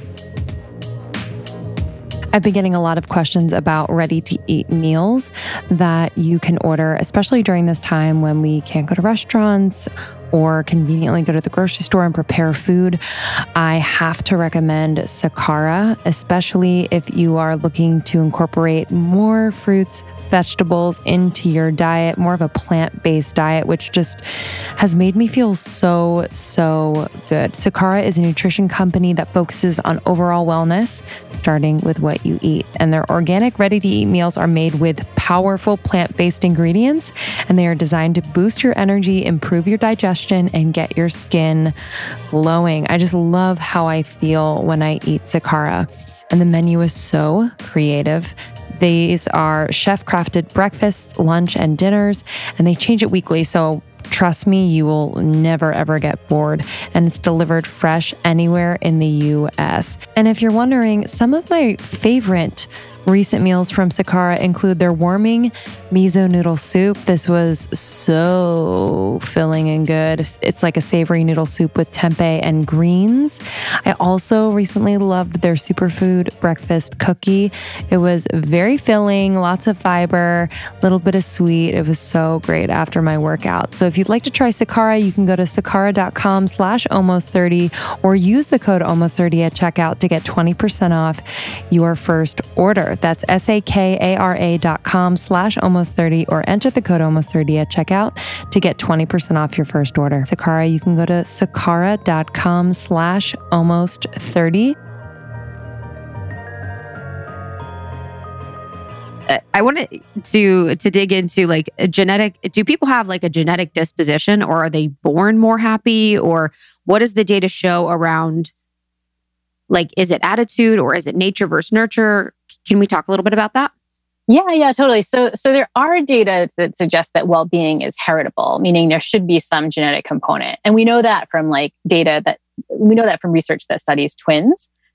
I've been getting a lot of questions about ready-to-eat meals that you can order, especially during this time when we can't go to restaurants or conveniently go to the grocery store and prepare food. I have to recommend Sakara, especially if you are looking to incorporate more fruits, vegetables into your diet, more of a plant-based diet, which just has made me feel so, so good. Sakara is a nutrition company that focuses on overall wellness, starting with what you eat. And their organic, ready-to-eat meals are made with powerful plant-based ingredients, and they are designed to boost your energy, improve your digestion, and get your skin glowing. I just love how I feel when I eat Sakara. And the menu is so creative. These are chef-crafted breakfasts, lunch, and dinners, and they change it weekly. So trust me, you will never, ever get bored. And it's delivered fresh anywhere in the U S. And if you're wondering, some of my favorite recent meals from Sakara include their warming miso noodle soup. This was so filling and good. It's like a savory noodle soup with tempeh and greens. I also recently loved their superfood breakfast cookie. It was very filling, lots of fiber, a little bit of sweet. It was so great after my workout. So if you'd like to try Sakara, you can go to sakara.com slash almost 30 or use the code almost 30 at checkout to get twenty percent off your first order. That's S-A-K-A-R-A dot com slash almost 30 or enter the code almost 30 at checkout to get twenty percent off your first order. Sakara, you can go to sakara.com slash almost 30. I wanted to to dig into like a genetic, do people have like a genetic disposition, or are they born more happy, or what does the data show around, like, is it attitude or is it nature versus nurture? Can we talk a little bit about that? Yeah, yeah, totally. So, so there are data that suggest that well-being is heritable, meaning there should be some genetic component. And we know that from like data that, we know that from research that studies twins,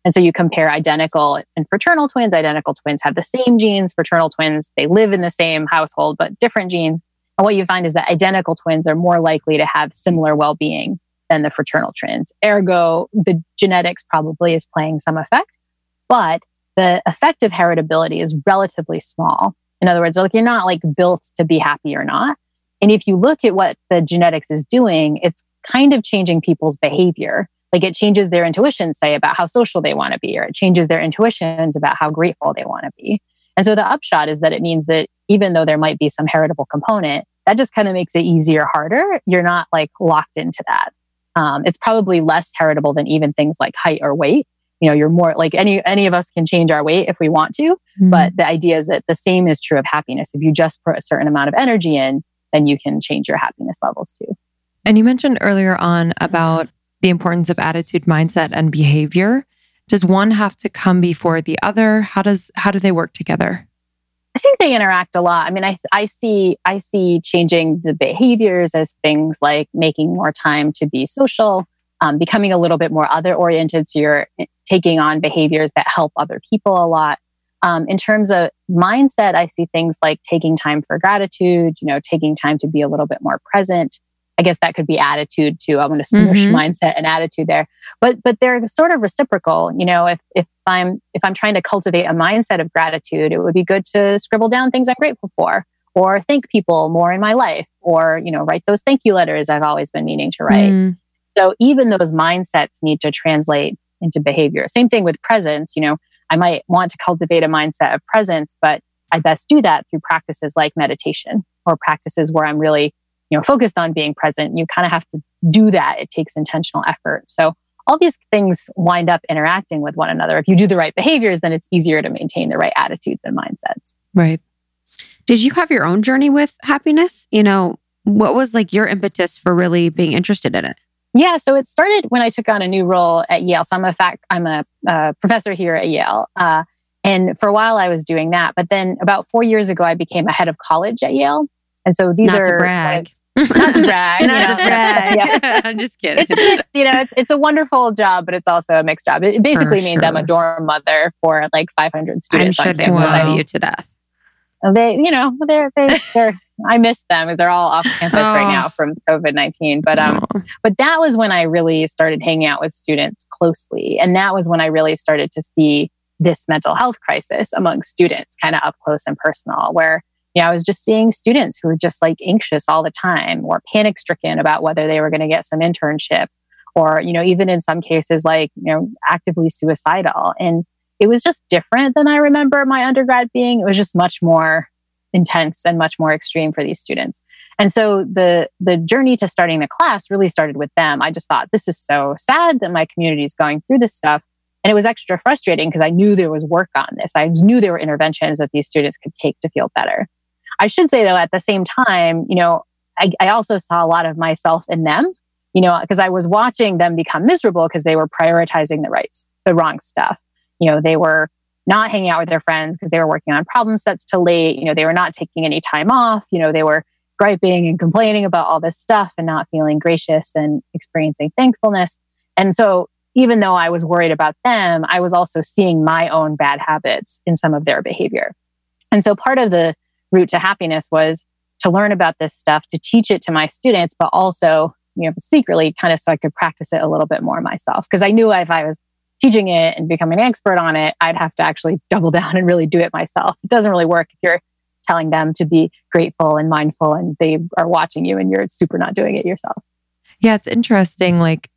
And so you compare identical and fraternal twins. Identical twins have the same genes. Fraternal twins, they live in the same household, but different genes. And what you find is that identical twins are more likely to have similar well-being than the fraternal twins. Ergo, the genetics probably is playing some effect, but the effect of heritability is relatively small. In other words, like you're not like built to be happy or not. And if you look at what the genetics is doing, it's kind of changing people's behavior. Like it changes their intuitions, say, about how social they want to be, or it changes their intuitions about how grateful they want to be. And so the upshot is that it means that even though there might be some heritable component, that just kind of makes it easier or harder. You're not like locked into that. Um, it's probably less heritable than even things like height or weight. You know, you're more like any any of us can change our weight if we want to. Mm-hmm. But the idea is that the same is true of happiness. If you just put a certain amount of energy in, then you can change your happiness levels too. And you mentioned earlier on about the importance of attitude, mindset, and behavior. Does one have to come before the other? How does how do they work together? I think they interact a lot. I mean, I I see I see changing the behaviors as things like making more time to be social, um, becoming a little bit more other oriented. So you're taking on behaviors that help other people a lot. Um, in terms of mindset, I see things like taking time for gratitude. You know, taking time to be a little bit more present. I guess that could be attitude too. I'm going to smush mm-hmm. mindset and attitude there, but but they're sort of reciprocal. You know, if if I'm if I'm trying to cultivate a mindset of gratitude, it would be good to scribble down things I'm grateful for, or thank people more in my life, or you know, write those thank you letters I've always been meaning to write. Mm. So even those mindsets need to translate into behavior. Same thing with presence. You know, I might want to cultivate a mindset of presence, but I best do that through practices like meditation or practices where I'm really you know, focused on being present. You kind of have to do that. It takes intentional effort. So all these things wind up interacting with one another. If you do the right behaviors, then it's easier to maintain the right attitudes and mindsets. Right. Did you have your own journey with happiness? You know, what was like your impetus for really being interested in it? Yeah, so it started when I took on a new role at Yale. So I'm a fact, I'm a uh, professor here at Yale. Uh, and for a while I was doing that. But then about four years ago, I became a head of college at Yale. And so these Not are to brag. Like, not to brag. Not you know, to brag. Yeah. I'm just kidding. It's a mixed, you know, it's it's a wonderful job, but it's also a mixed job. It basically For means sure. I'm a dorm mother for like five hundred students. I'm sure on they campus. love you to death. They, you know, they're they, they're. I miss them. They're all off campus Oh. right now from COVID nineteen. But um, Oh. but that was when I really started hanging out with students closely, and that was when I really started to see this mental health crisis among students, kind of up close and personal, where you know I was just seeing students who were just like anxious all the time, or panic stricken about whether they were going to get some internship, or you know even in some cases like you know actively suicidal. And it was just different than I remember my undergrad being. It was just much more intense and much more extreme for these students. And so the the journey to starting the class really started with them. I just thought, this is so sad that my community is going through this stuff. And it was extra frustrating because I knew there was work on this. I knew there were interventions that these students could take to feel better. I should say though, at the same time, you know, I, I also saw a lot of myself in them, you know, because I was watching them become miserable because they were prioritizing the right, the wrong stuff. You know, they were not hanging out with their friends because they were working on problem sets till late. You know, they were not taking any time off. You know, they were griping and complaining about all this stuff and not feeling gracious and experiencing thankfulness. And so even though I was worried about them, I was also seeing my own bad habits in some of their behavior. And so part of the route to happiness was to learn about this stuff, to teach it to my students, but also, you know, secretly kind of so I could practice it a little bit more myself. Because I knew if I was teaching it and becoming an expert on it, I'd have to actually double down and really do it myself. It doesn't really work if you're telling them to be grateful and mindful and they are watching you and you're super not doing it yourself. Yeah, it's interesting. Like,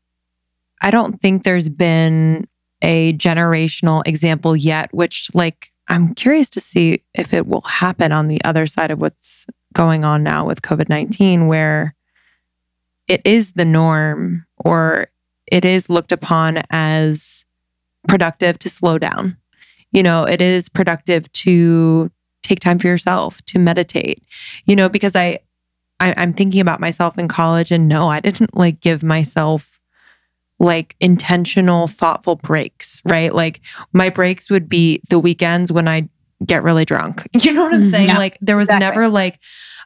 I don't think there's been a generational example yet, which like, I'm curious to see if it will happen on the other side of what's going on now with COVID nineteen, where it is the norm or it is looked upon as productive to slow down. You know, it is productive to take time for yourself, to meditate, you know, because I, I I'm thinking about myself in college and no, I didn't like give myself like intentional, thoughtful breaks, right? Like my breaks would be the weekends when I get really drunk. You know what I'm saying? Yeah, like there was exactly. never like,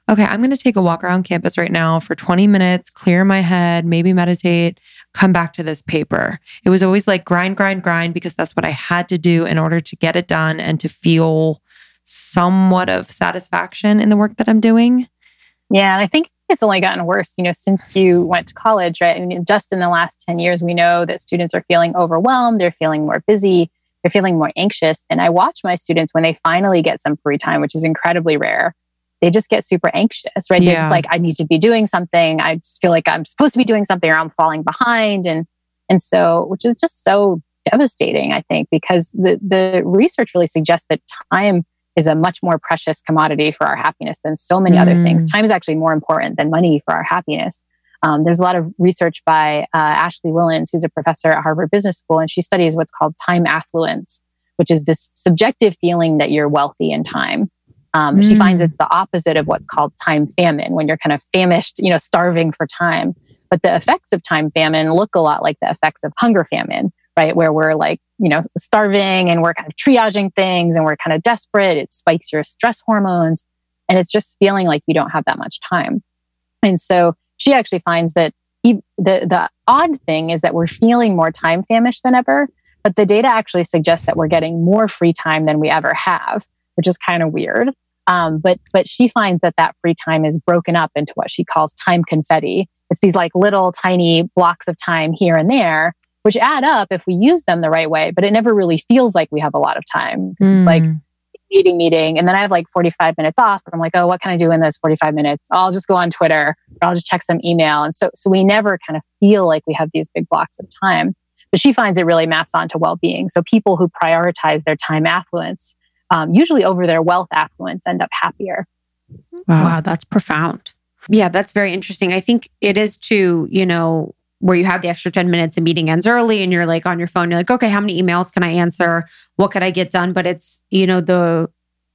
okay, I'm going to take a walk around campus right now for twenty minutes, clear my head, maybe meditate, come back to this paper. It was always like grind, grind, grind, because that's what I had to do in order to get it done and to feel somewhat of satisfaction in the work that I'm doing. Yeah. And I think it's only gotten worse, you know, since you went to college, right? I mean, just in the last ten years, we know that students are feeling overwhelmed. They're feeling more busy. They're feeling more anxious. And I watch my students when they finally get some free time, which is incredibly rare. They just get super anxious, right? Yeah. They're just like, I need to be doing something. I just feel like I'm supposed to be doing something or I'm falling behind. And, and so, which is just so devastating, I think, because the, the research really suggests that time is a much more precious commodity for our happiness than so many mm. other things. Time is actually more important than money for our happiness. Um, there's a lot of research by uh, Ashley Willens, who's a professor at Harvard Business School, and she studies what's called time affluence, which is this subjective feeling that you're wealthy in time. Um, mm. She finds it's the opposite of what's called time famine, when you're kind of famished, you know, starving for time. But the effects of time famine look a lot like the effects of hunger famine, right? Where we're like, you know, starving and we're kind of triaging things and we're kind of desperate. It spikes your stress hormones and it's just feeling like you don't have that much time. And so she actually finds that e- the, the odd thing is that we're feeling more time famished than ever, but the data actually suggests that we're getting more free time than we ever have, which is kind of weird. Um, but but she finds that that free time is broken up into what she calls time confetti. It's these like little tiny blocks of time here and there, which add up if we use them the right way, but it never really feels like we have a lot of time. Mm. It's like meeting, meeting, and then I have like forty-five minutes off, but I'm like, oh, what can I do in those forty-five minutes? I'll just go on Twitter, or I'll just check some email. And so, so we never kind of feel like we have these big blocks of time. But she finds it really maps onto well-being. So people who prioritize their time affluence, um, usually over their wealth affluence, end up happier. Wow. Wow, that's profound. Yeah, that's very interesting. I think it is too, you know, where you have the extra ten minutes and meeting ends early and you're like on your phone, you're like, okay, how many emails can I answer? What could I get done? But it's, you know, the,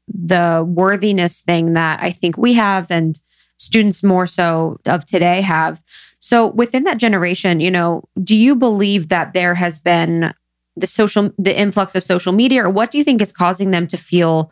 the worthiness thing that I think we have and students more so of today have. So within that generation, you know, do you believe that there has been the social, the influx of social media, or what do you think is causing them to feel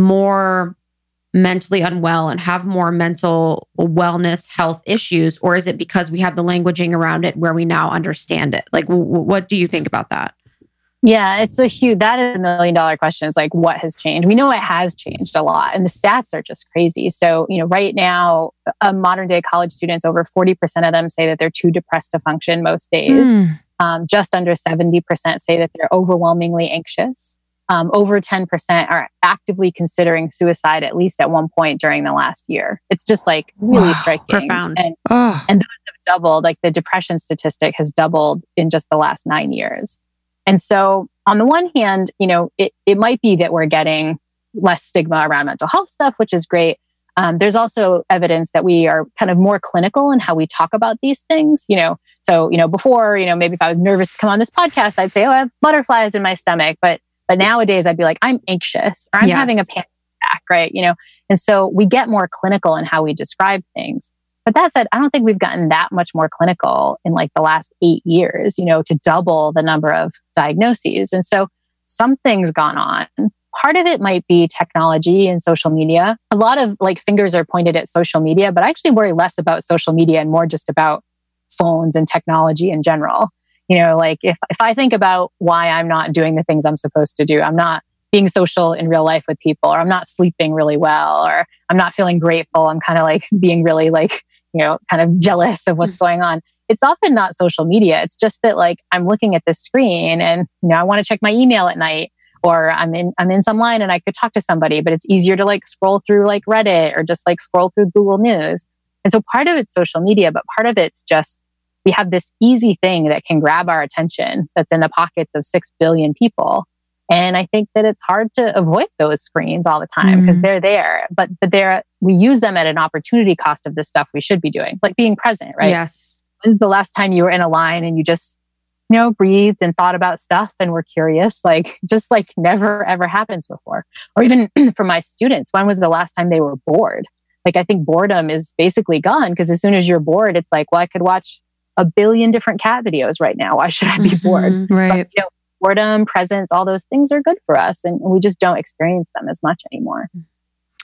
more mentally unwell and have more mental wellness health issues? Or is it because we have the languaging around it where we now understand it? Like, w- what do you think about that? Yeah, it's a huge, that is a million dollar question. It's like, what has changed? We know it has changed a lot and the stats are just crazy. So, you know, right now, uh, modern day college students, over forty percent of them say that they're too depressed to function most days. Mm. Um, just under seventy percent say that they're overwhelmingly anxious. Um, over ten percent are actively considering suicide at least at one point during the last year. It's just like really wow, striking. Profound. And, oh. and those have doubled, like the depression statistic has doubled in just the last nine years. And so on the one hand, you know, it, it might be that we're getting less stigma around mental health stuff, which is great. Um, there's also evidence that we are kind of more clinical in how we talk about these things, you know. So, you know, before, you know, maybe if I was nervous to come on this podcast, I'd say, oh, I have butterflies in my stomach. But But nowadays I'd be like, I'm anxious or I'm yes. having a panic attack, right? You know, and so we get more clinical in how we describe things. But that said, I don't think we've gotten that much more clinical in like the last eight years, you know, to double the number of diagnoses. And so something's gone on. Part of it might be technology and social media. A lot of like fingers are pointed at social media, but I actually worry less about social media and more just about phones and technology in general. You know, like if, if I think about why I'm not doing the things I'm supposed to do, I'm not being social in real life with people, or I'm not sleeping really well, or I'm not feeling grateful. I'm kind of like being really like, you know, kind of jealous of what's mm-hmm. going on. It's often not social media. It's just that like I'm looking at this screen and, you know, I want to check my email at night, or I'm in, I'm in some line and I could talk to somebody, but it's easier to like scroll through like Reddit or just like scroll through Google News. And so part of it's social media, but part of it's just we have this easy thing that can grab our attention that's in the pockets of six billion people. And I think that it's hard to avoid those screens all the time because mm. they're there, but, but they're, we use them at an opportunity cost of the stuff we should be doing, like being present, right? Yes. When's the last time you were in a line and you just, you know, breathed and thought about stuff and were curious? Like, just like never ever happens before. Or even for my students, when was the last time they were bored? Like, I think boredom is basically gone because as soon as you're bored, it's like, well, I could watch a billion different cat videos right now. Why should I be bored? Mm-hmm, right. But, you know, boredom, presence, all those things are good for us. And we just don't experience them as much anymore.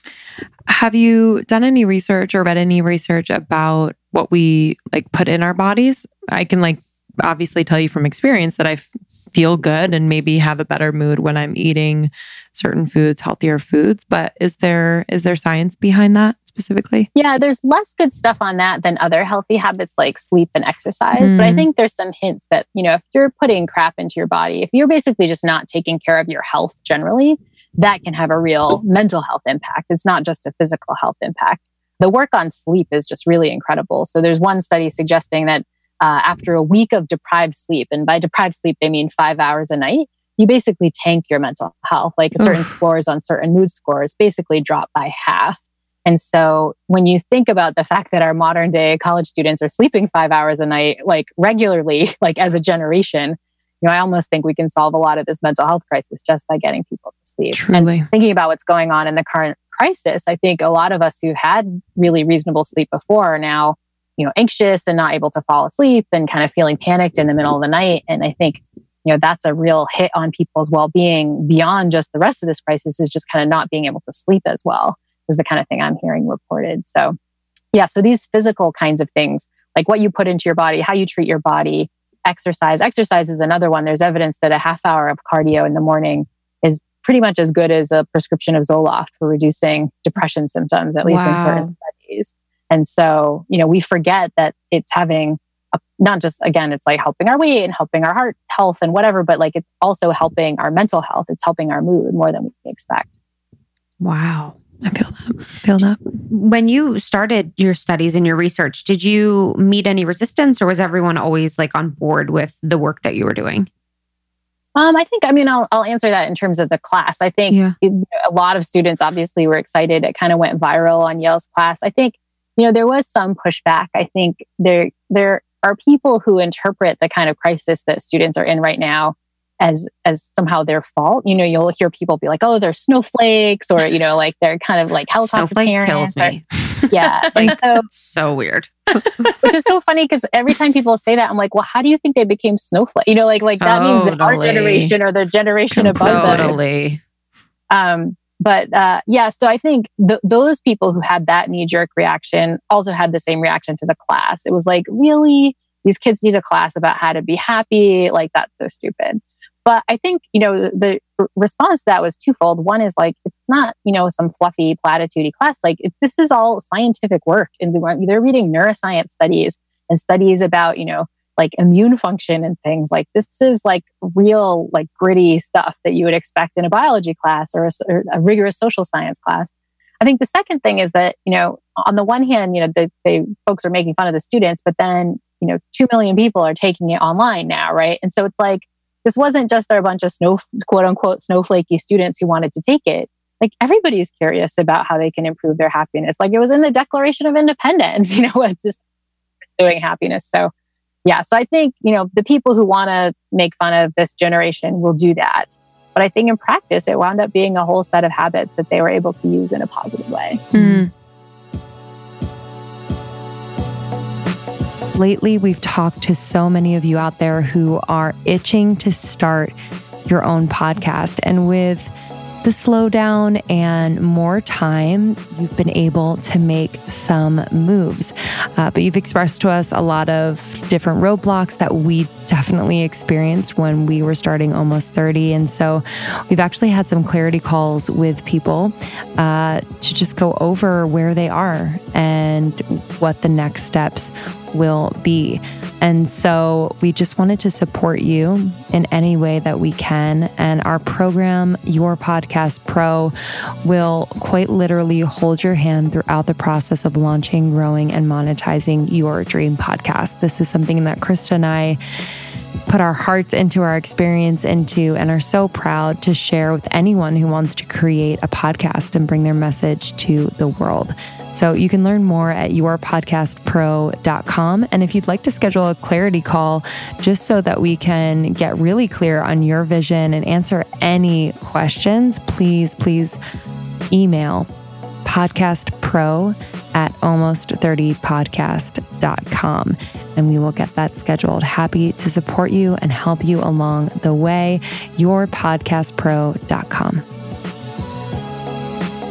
Have you done any research or read any research about what we like put in our bodies? I can like obviously tell you from experience that I f- feel good and maybe have a better mood when I'm eating certain foods, healthier foods. But is there is there science behind that specifically? Yeah, there's less good stuff on that than other healthy habits like sleep and exercise. Mm. But I think there's some hints that, you know, if you're putting crap into your body, if you're basically just not taking care of your health generally, that can have a real mental health impact. It's not just a physical health impact. The work on sleep is just really incredible. So there's one study suggesting that uh, after a week of deprived sleep, and by deprived sleep, they mean five hours a night, you basically tank your mental health. Like certain Oof. scores on certain mood scores basically drop by half. And so when you think about the fact that our modern day college students are sleeping five hours a night, like regularly, like as a generation, you know, I almost think we can solve a lot of this mental health crisis just by getting people to sleep. Truly. And thinking about what's going on in the current crisis, I think a lot of us who had really reasonable sleep before are now, you know, anxious and not able to fall asleep and kind of feeling panicked in the middle of the night. And I think, you know, that's a real hit on people's well-being beyond just the rest of this crisis, is just kind of not being able to sleep as well, is the kind of thing I'm hearing reported. So yeah, so these physical kinds of things, like what you put into your body, how you treat your body, exercise. Exercise is another one. There's evidence that a half hour of cardio in the morning is pretty much as good as a prescription of Zoloft for reducing depression symptoms, at least wow. in certain studies. And so, you know, we forget that it's having a, not just, again, it's like helping our weight and helping our heart health and whatever, but like it's also helping our mental health. It's helping our mood more than we expect. Wow. I feel that. Feel that. When you started your studies and your research, did you meet any resistance, or was everyone always like on board with the work that you were doing? Um, I think, I mean, I'll, I'll answer that in terms of the class. I think yeah. it, a lot of students obviously were excited. It kind of went viral on Yale's class. I think, you know, there was some pushback. I think there, there are people who interpret the kind of crisis that students are in right now as as somehow their fault. You know, you'll hear people be like, oh, they're snowflakes, or, you know, like they're kind of like helicopter Snowflake parents. kills me. Or, yeah. It's like, so, so weird. Which is so funny, because every time people say that, I'm like, well, how do you think they became snowflakes? You know, like, like that totally. means that our generation or the generation above them. Totally. Um, but uh, yeah, so I think th- those people who had that knee-jerk reaction also had the same reaction to the class. It was like, really? These kids need a class about how to be happy? Like, that's so stupid. But I think, you know, the, the response to that was twofold. One is like, it's not, you know, some fluffy platitude class. Like, it, this is all scientific work. And they're reading neuroscience studies and studies about, you know, like immune function and things. Like, this is like real, like gritty stuff that you would expect in a biology class or a, or a rigorous social science class. I think the second thing is that, you know, on the one hand, you know, the, the folks are making fun of the students, but then, you know, two million people are taking it online now, right? And so it's like, this wasn't just our bunch of snow, quote unquote, snowflakey students who wanted to take it. Like, everybody's curious about how they can improve their happiness. Like, it was in the Declaration of Independence, you know, it's just pursuing happiness. So yeah, so I think, you know, the people who want to make fun of this generation will do that. But I think in practice, it wound up being a whole set of habits that they were able to use in a positive way. Mm. Lately, we've talked to so many of you out there who are itching to start your own podcast. And with the slowdown and more time, you've been able to make some moves. Uh, but you've expressed to us a lot of different roadblocks that we definitely experienced when we were starting Almost thirty. And so we've actually had some clarity calls with people uh, to just go over where they are and what the next steps will be. And so we just wanted to support you in any way that we can. And our program, Your Podcast Pro, will quite literally hold your hand throughout the process of launching, growing, and monetizing your dream podcast. This is something that Krista and I put our hearts into, our experience into, and are so proud to share with anyone who wants to create a podcast and bring their message to the world. So you can learn more at your podcast pro dot com. And if you'd like to schedule a clarity call, just so that we can get really clear on your vision and answer any questions, please, please email podcastpro at almost thirty podcast dot com. And we will get that scheduled. Happy to support you and help you along the way. your podcast pro dot com.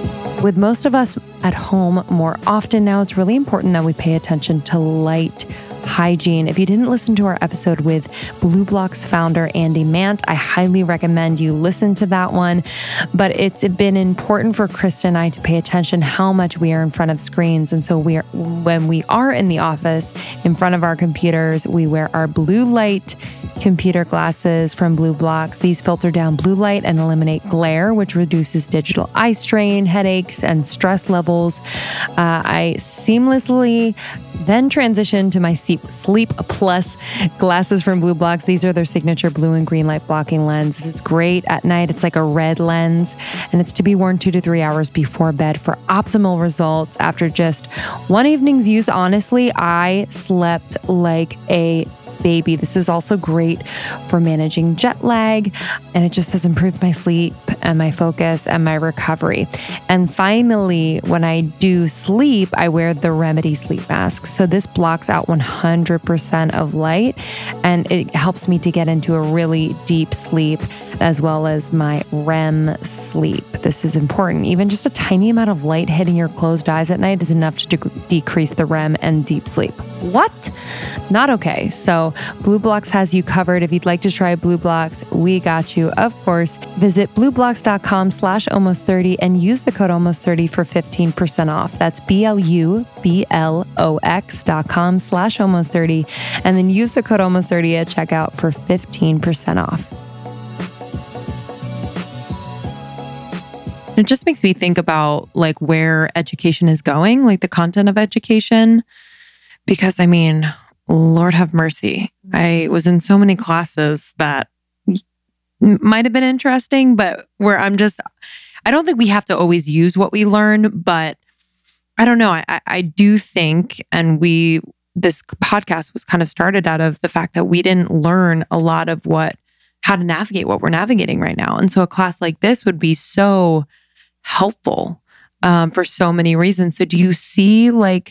With most of us at home more often now, it's really important that we pay attention to light hygiene. If you didn't listen to our episode with BlueBlox founder Andy Mant, I highly recommend you listen to that one. But it's been important for Krista and I to pay attention how much we are in front of screens. And so we are, when we are in the office in front of our computers, we wear our blue light computer glasses from BlueBlox. These filter down blue light and eliminate glare, which reduces digital eye strain, headaches, and stress levels. Uh, I seamlessly then transition to my Sleep Plus glasses from BlueBlox. These are their signature blue and green light blocking lens. This is great at night. It's like a red lens, and it's to be worn two to three hours before bed for optimal results. After just one evening's use, honestly, I slept like a baby. This is also great for managing jet lag, and it just has improved my sleep and my focus and my recovery. And finally, when I do sleep, I wear the Remedy sleep mask. So this blocks out one hundred percent of light, and it helps me to get into a really deep sleep as well as my R E M sleep. This is important. Even just a tiny amount of light hitting your closed eyes at night is enough to de- decrease the R E M and deep sleep. What? Not okay. So BlueBlox has you covered. If you'd like to try BlueBlox, we got you. Of course, visit blueblox.com slash almost 30 and use the code almost 30 for fifteen percent off. That's B-L-U-B-L-O-X dot com slash almost 30. And then use the code almost 30 at checkout for fifteen percent off. It just makes me think about like where education is going, like the content of education. Because I mean, Lord have mercy. I was in so many classes that might have been interesting, but where I'm just, I don't think we have to always use what we learn, but I don't know. I, I do think, and we, this podcast was kind of started out of the fact that we didn't learn a lot of what, how to navigate what we're navigating right now. And so a class like this would be so helpful um, for so many reasons. So do you see like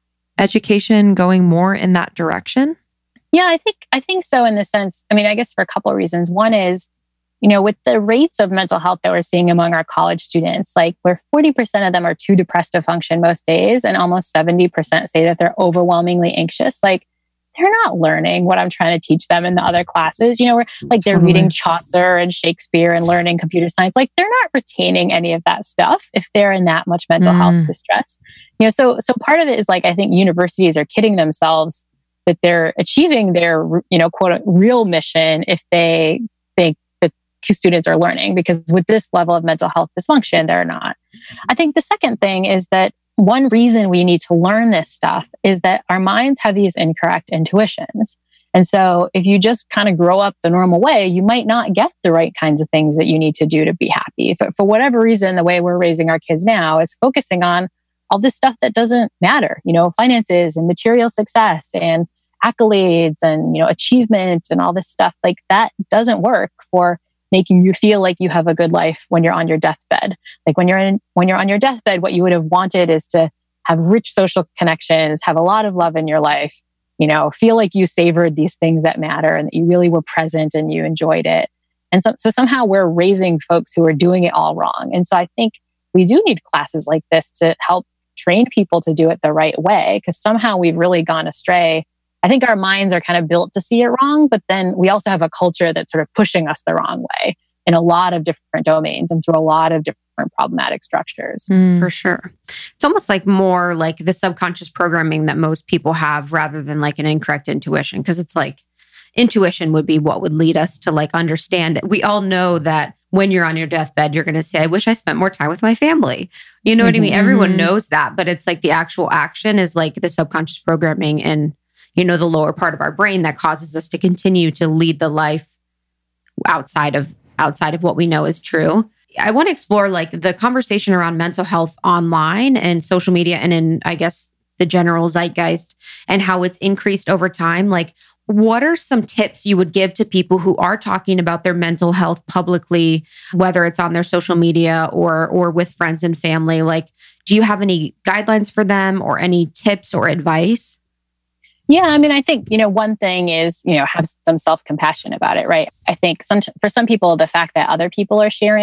education going more in that direction? Yeah, I think I think so in the sense, I mean, I guess for a couple of reasons. One is, you know, with the rates of mental health that we're seeing among our college students, like where forty percent of them are too depressed to function most days, and almost seventy percent say that they're overwhelmingly anxious, like they're not learning what I'm trying to teach them in the other classes. You know, where like they're totally. reading Chaucer and Shakespeare and learning computer science. Like they're not retaining any of that stuff if they're in that much mental mm. health distress. You know, so so part of it is like I think universities are kidding themselves that they're achieving their, you know, quote real mission if they think that students are learning, because with this level of mental health dysfunction, they're not. I think the second thing is that one reason we need to learn this stuff is that our minds have these incorrect intuitions. And so if you just kind of grow up the normal way, you might not get the right kinds of things that you need to do to be happy. For, for whatever reason, the way we're raising our kids now is focusing on all this stuff that doesn't matter, you know, finances and material success and accolades and, you know, achievement and all this stuff. Like that doesn't work for making you feel like you have a good life when you're on your deathbed. Like when you're in, when you're on your deathbed, what you would have wanted is to have rich social connections, have a lot of love in your life, you know, feel like you savored these things that matter and that you really were present and you enjoyed it. And so, so somehow we're raising folks who are doing it all wrong. And so I think we do need classes like this to help train people to do it the right way, because somehow we've really gone astray. I think our minds are kind of built to see it wrong, but then we also have a culture that's sort of pushing us the wrong way in a lot of different domains and through a lot of different problematic structures. Mm. For sure. It's almost like more like the subconscious programming that most people have rather than like an incorrect intuition. Because it's like intuition would be what would lead us to like understand it. We all know that when you're on your deathbed, you're going to say, I wish I spent more time with my family. You know mm-hmm. what I mean? Everyone knows that, but it's like the actual action is like the subconscious programming and you know, the lower part of our brain that causes us to continue to lead the life outside of outside of what we know is true. I want to explore like the conversation around mental health online and social media and in, I guess, the general zeitgeist and how it's increased over time. Like, what are some tips you would give to people who are talking about their mental health publicly, whether it's on their social media or or with friends and family? Like, do you have any guidelines for them or any tips or advice? Yeah, I mean, I think, you know, one thing is, you know, have some self-compassion about it, right? I think some, for some people, the fact that other people are sharing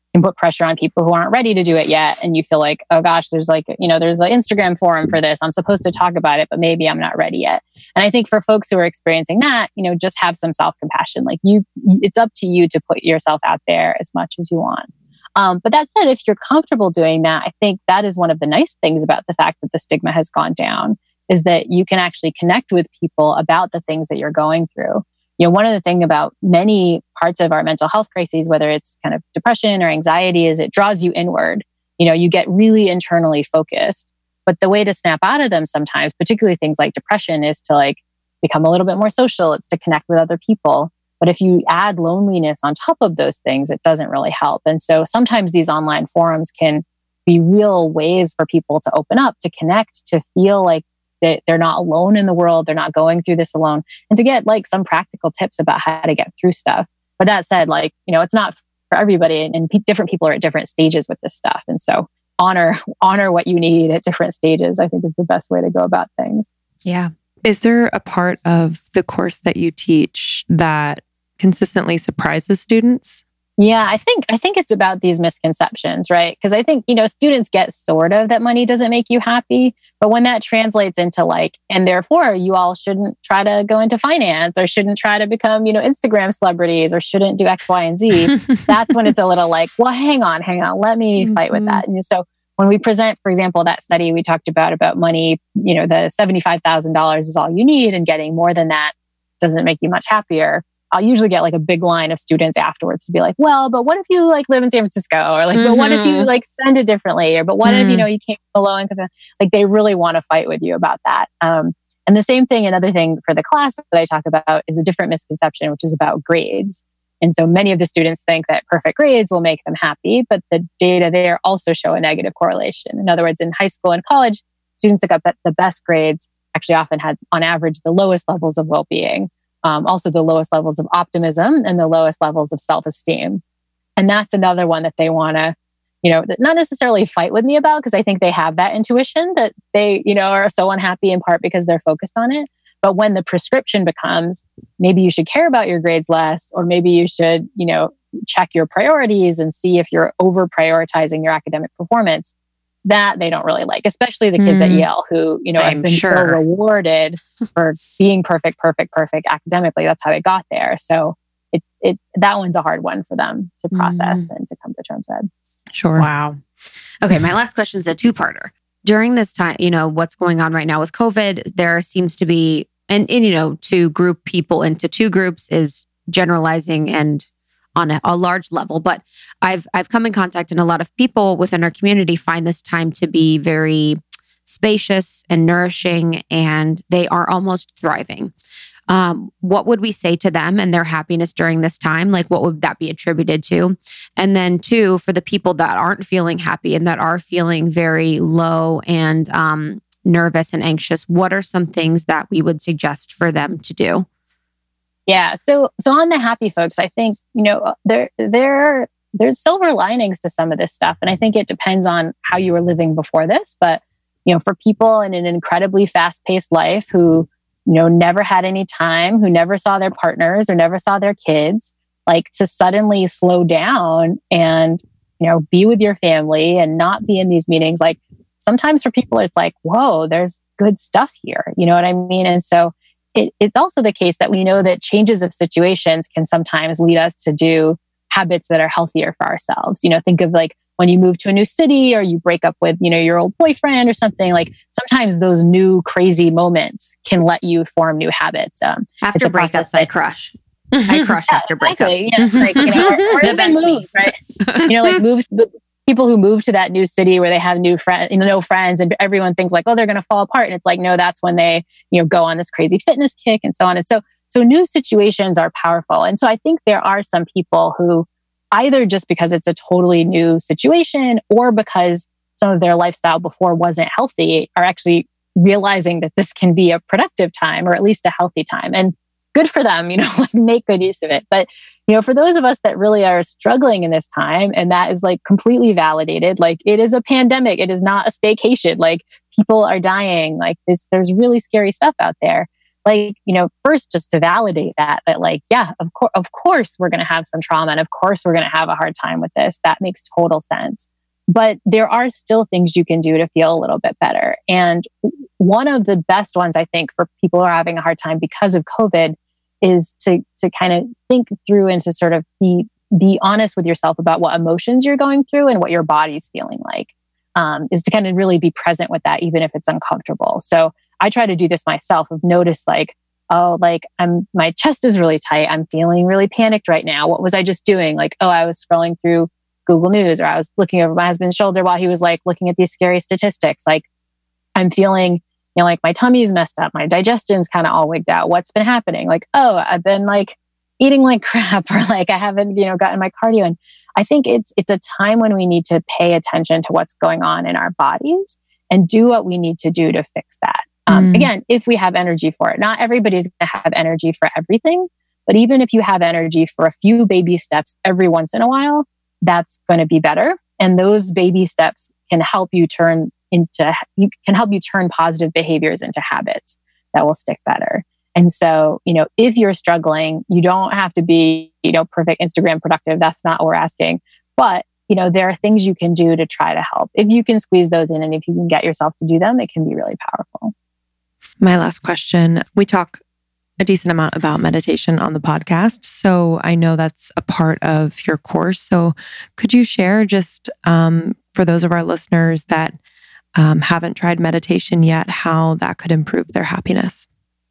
can put pressure on people who aren't ready to do it yet. And you feel like, oh gosh, there's like, you know, there's an Instagram forum for this. I'm supposed to talk about it, but maybe I'm not ready yet. And I think for folks who are experiencing that, you know, just have some self-compassion. Like you, it's up to you to put yourself out there as much as you want. Um, but that said, if you're comfortable doing that, I think that is one of the nice things about the fact that the stigma has gone down, is that you can actually connect with people about the things that you're going through. You know, one of the things about many parts of our mental health crises, whether it's kind of depression or anxiety, is it draws you inward. You know, you get really internally focused. But the way to snap out of them sometimes, particularly things like depression, is to like become a little bit more social. It's to connect with other people. But if you add loneliness on top of those things, it doesn't really help. And so sometimes these online forums can be real ways for people to open up, to connect, to feel like that they're not alone in the world. They're not going through this alone, and to get like some practical tips about how to get through stuff. But that said, like, you know, it's not for everybody, and, and p- different people are at different stages with this stuff. And so honor, honor what you need at different stages, I think is the best way to go about things. Yeah. Is there a part of the course that you teach that consistently surprises students? Yeah, I think I think it's about these misconceptions, right? Because I think, you know, students get sort of that money doesn't make you happy, but when that translates into like, and therefore you all shouldn't try to go into finance or shouldn't try to become, you know, Instagram celebrities or shouldn't do X, Y, and Z, that's when it's a little like, well, hang on, hang on, let me mm-hmm. fight with that. And so when we present, for example, that study we talked about, about money, you know, the seventy-five thousand dollars is all you need, and getting more than that doesn't make you much happier. I'll usually get like a big line of students afterwards to be like, well, but what if you like live in San Francisco? Or like, mm-hmm. but what if you like spend it differently? Or, but what mm-hmm. if, you know, you can't below income? Like they really want to fight with you about that. Um, and the same thing, another thing for the class that I talk about is a different misconception, which is about grades. And so many of the students think that perfect grades will make them happy, but the data there also show a negative correlation. In other words, in high school and college, students that got the best grades actually often had, on average, the lowest levels of well-being. Um, also the lowest levels of optimism and the lowest levels of self-esteem. And that's another one that they want to, you know, not necessarily fight with me about, because I think they have that intuition that they, you know, are so unhappy in part because they're focused on it. But when the prescription becomes, maybe you should care about your grades less, or maybe you should, you know, check your priorities and see if you're over prioritizing your academic performance, that they don't really like, especially the kids mm. at Yale who, you know, I'm have been sure. so rewarded for being perfect, perfect, perfect academically. That's how they got there. So it's, it, that one's a hard one for them to process mm. and to come to terms with. Sure. Wow. Okay. My last question is a two-parter. During this time, you know, what's going on right now with COVID, there seems to be, and, and you know, to group people into two groups is generalizing and on a, a large level, but I've I've come in contact, and a lot of people within our community find this time to be very spacious and nourishing, and they are almost thriving. Um, what would we say to them and their happiness during this time? Like, what would that be attributed to? And then two, for the people that aren't feeling happy and that are feeling very low and um, nervous and anxious, what are some things that we would suggest for them to do? Yeah. So, so on the happy folks, I think, you know, there, there, there's silver linings to some of this stuff. And I think it depends on how you were living before this. But, you know, for people in an incredibly fast-paced life who, you know, never had any time, who never saw their partners or never saw their kids, like to suddenly slow down and, you know, be with your family and not be in these meetings. Like sometimes for people, it's like, whoa, there's good stuff here. You know what I mean? And so It, it's also the case that we know that changes of situations can sometimes lead us to do habits that are healthier for ourselves. You know, think of like when you move to a new city or you break up with, you know, your old boyfriend or something. Like sometimes those new crazy moments can let you form new habits. Um, after breakups, I crush. I crush yeah, after exactly. breakups. Yeah, it's like, you know, or, or even moves, right? You know, like move. People who move to that new city where they have new friends, you know, no friends, and everyone thinks like, oh, they're going to fall apart. And it's like, no, that's when they, you know, go on this crazy fitness kick and so on. And so, so new situations are powerful. And so I think there are some people who either just because it's a totally new situation or because some of their lifestyle before wasn't healthy are actually realizing that this can be a productive time or at least a healthy time. And good for them, you know, like make good use of it. But, you know, for those of us that really are struggling in this time, and that is like completely validated, like it is a pandemic, it is not a staycation, like people are dying, like this, there's really scary stuff out there. like, you know, first just to validate that, that like, yeah, of course, of course we're going to have some trauma and of course we're going to have a hard time with this. That makes total sense. But there are still things you can do to feel a little bit better. And one of the best ones, I think, for people who are having a hard time because of COVID is to, to kind of think through and to sort of be, be honest with yourself about what emotions you're going through and what your body's feeling like, um, is to kind of really be present with that, even if it's uncomfortable. So I try to do this myself of notice like, oh, like I'm, my chest is really tight. I'm feeling really panicked right now. What was I just doing? Like, oh, I was scrolling through Google News, or I was looking over my husband's shoulder while he was like looking at these scary statistics. Like I'm feeling, you know, like my tummy's messed up. My digestion's kind of all wigged out. What's been happening? Like, oh, I've been like eating like crap, or like I haven't, you know, gotten my cardio in. I think it's, it's a time when we need to pay attention to what's going on in our bodies and do what we need to do to fix that. Um, mm. Again, if we have energy for it. Not everybody's going to have energy for everything, but even if you have energy for a few baby steps every once in a while, that's going to be better. And those baby steps can help you turn into, you can help you turn positive behaviors into habits that will stick better. And so, you know, if you're struggling, you don't have to be, you know, perfect Instagram productive. That's not what we're asking. But, you know, there are things you can do to try to help. If you can squeeze those in and if you can get yourself to do them, it can be really powerful. My last question, we talk a decent amount about meditation on the podcast. So I know that's a part of your course. So could you share just um, for those of our listeners that um, haven't tried meditation yet, how that could improve their happiness?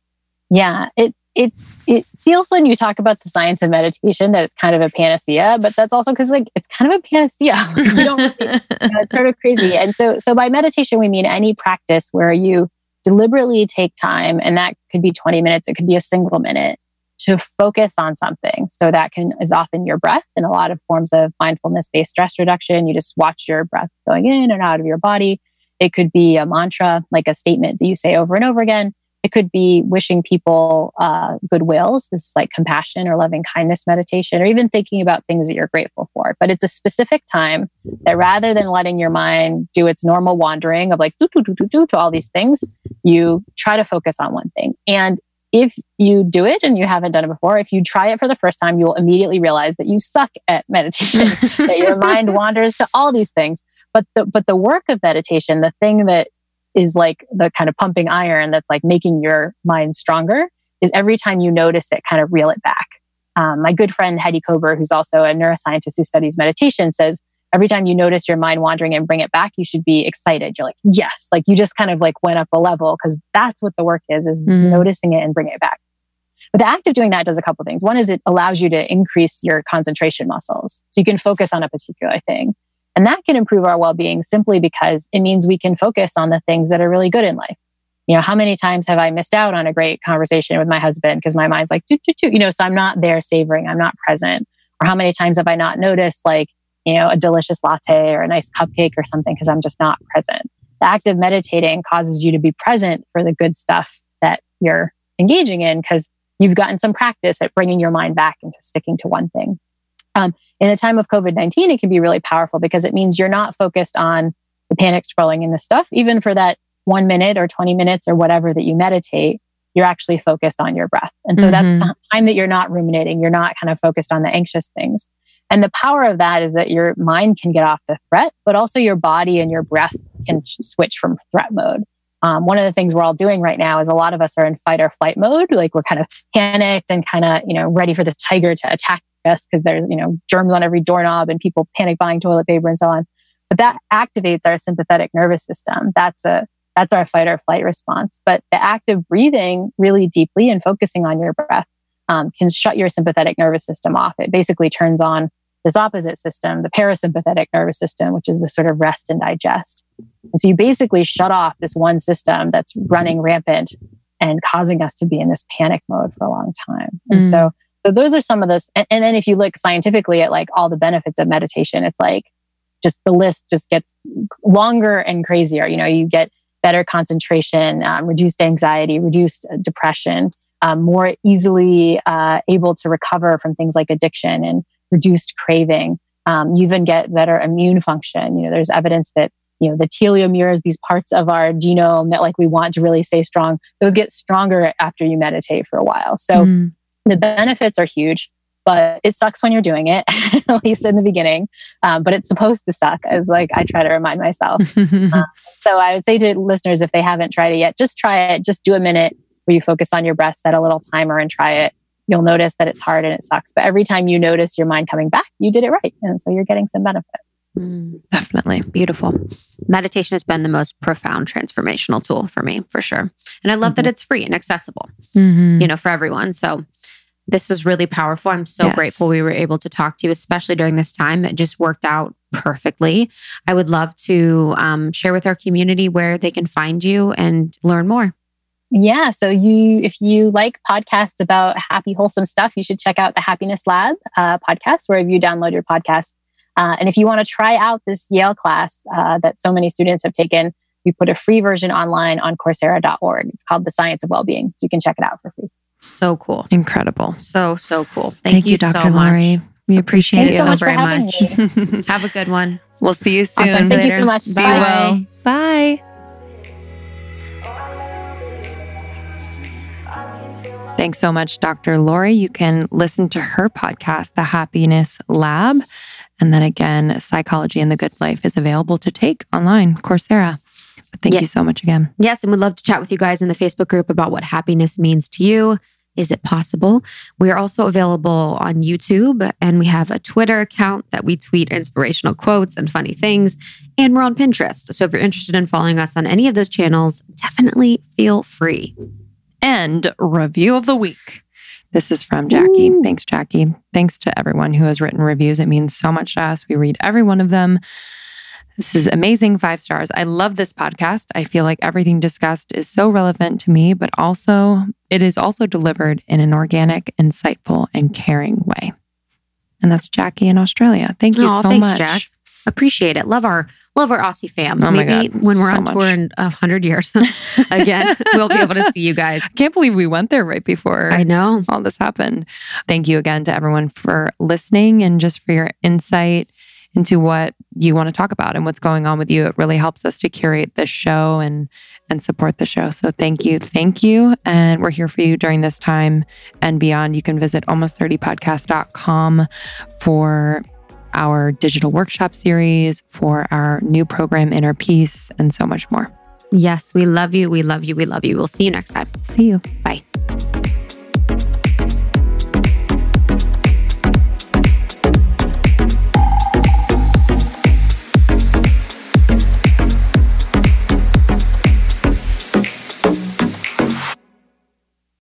Yeah, it it it feels when you talk about the science of meditation that it's kind of a panacea, but that's also because like it's kind of a panacea. you don't, you know, it's sort of crazy. And so so by meditation we mean any practice where you deliberately take time, and that could be twenty minutes, it could be a single minute, to focus on something. So that can is often your breath in a lot of forms of mindfulness-based stress reduction. You just watch your breath going in and out of your body. It could be a mantra, like a statement that you say over and over again. It could be wishing people uh, goodwill. This is like compassion or loving kindness meditation, or even thinking about things that you're grateful for. But it's a specific time that rather than letting your mind do its normal wandering of like do, do, do, do, do, to all these things, you try to focus on one thing. And if you do it and you haven't done it before, if you try it for the first time, you'll immediately realize that you suck at meditation, that your mind wanders to all these things. But the, but the work of meditation, the thing that is like the kind of pumping iron that's like making your mind stronger, is every time you notice it, kind of reel it back. Um, my good friend Heidi Kober, who's also a neuroscientist who studies meditation, says every time you notice your mind wandering and bring it back, you should be excited. You're like, yes, like you just kind of like went up a level, because that's what the work is, is mm. noticing it and bringing it back. But the act of doing that does a couple of things. One is it allows you to increase your concentration muscles. So you can focus on a particular thing. And that can improve our well-being simply because it means we can focus on the things that are really good in life. You know, how many times have I missed out on a great conversation with my husband because my mind's like, toot, toot, toot, you know, so I'm not there savoring, I'm not present. Or how many times have I not noticed like, you know, a delicious latte or a nice cupcake or something because I'm just not present. The act of meditating causes you to be present for the good stuff that you're engaging in because you've gotten some practice at bringing your mind back into sticking to one thing. Um, in the time of COVID nineteen, it can be really powerful because it means you're not focused on the panic scrolling and the stuff. Even for that one minute or twenty minutes or whatever that you meditate, you're actually focused on your breath. And so mm-hmm. that's time that you're not ruminating. You're not kind of focused on the anxious things. And the power of that is that your mind can get off the threat, but also your body and your breath can switch from threat mode. Um, one of the things we're all doing right now is a lot of us are in fight or flight mode. Like we're kind of panicked and kind of, you know, ready for this tiger to attack us because there's, you know, germs on every doorknob and people panic buying toilet paper and so on. But that activates our sympathetic nervous system. That's a, that's our fight or flight response. But the act of breathing really deeply and focusing on your breath um, can shut your sympathetic nervous system off. It basically turns on this opposite system, the parasympathetic nervous system, which is the sort of rest and digest. And so you basically shut off this one system that's running rampant and causing us to be in this panic mode for a long time. And mm. so, so those are some of this. And, and then if you look scientifically at like all the benefits of meditation, it's like just the list just gets longer and crazier. You know, you get better concentration, um, reduced anxiety, reduced depression, um, more easily uh, able to recover from things like addiction and reduced craving. Um, you even get better immune function. You know, there's evidence that you know, the telomeres, these parts of our genome that like we want to really stay strong, those get stronger after you meditate for a while. So mm. the benefits are huge, but it sucks when you're doing it, at least in the beginning. Um, but it's supposed to suck, as like I try to remind myself. um, so I would say to listeners, if they haven't tried it yet, just try it. Just do a minute where you focus on your breath, set a little timer and try it. You'll notice that it's hard and it sucks. But every time you notice your mind coming back, you did it right. And so you're getting some benefit. Mm, definitely. Beautiful. Meditation has been the most profound transformational tool for me, for sure. And I love mm-hmm. that it's free and accessible, mm-hmm. you know, for everyone. So this was really powerful. I'm so yes. grateful we were able to talk to you, especially during this time. It just worked out perfectly. I would love to um, share with our community where they can find you and learn more. Yeah. So you, if you like podcasts about happy, wholesome stuff, you should check out the Happiness Lab uh, podcast, wherever you download your podcast. Uh, and if you want to try out this Yale class uh, that so many students have taken, we put a free version online on Coursera dot org. It's called The Science of Wellbeing. You can check it out for free. So cool. Incredible. So, so cool. Thank, Thank you, you Doctor so Lori. much. We appreciate Thanks it so, so much very much. Have a good one. We'll see you soon. Awesome. Thank you so much. Be Bye. well. Bye. Thanks so much, Doctor Lori. You can listen to her podcast, The Happiness Lab. And then again, Psychology and the Good Life is available to take online, Coursera. But thank yes. you so much again. Yes, and we'd love to chat with you guys in the Facebook group about what happiness means to you. Is it possible? We are also available on YouTube, and we have a Twitter account that we tweet inspirational quotes and funny things. And we're on Pinterest. So if you're interested in following us on any of those channels, definitely feel free. And review of the week. This is from Jackie. Ooh. Thanks, Jackie. Thanks to everyone who has written reviews. It means so much to us. We read every one of them. This is amazing. Five stars. I love this podcast. I feel like everything discussed is so relevant to me, but also it is also delivered in an organic, insightful, and caring way. And that's Jackie in Australia. Thank you oh, so thanks, much. Jack. Appreciate it. Love our love our Aussie fam. Oh Maybe God, when we're so on much. tour in a hundred years again, we'll be able to see you guys. I can't believe we went there right before I know all this happened. Thank you again to everyone for listening and just for your insight into what you want to talk about and what's going on with you. It really helps us to curate this show and and support the show. So thank you. Thank you. And we're here for you during this time and beyond. You can visit almost thirty podcast dot com for our digital workshop series, for our new program, Inner Peace, and so much more. Yes, we love you. We love you. We love you. We'll see you next time. See you. Bye.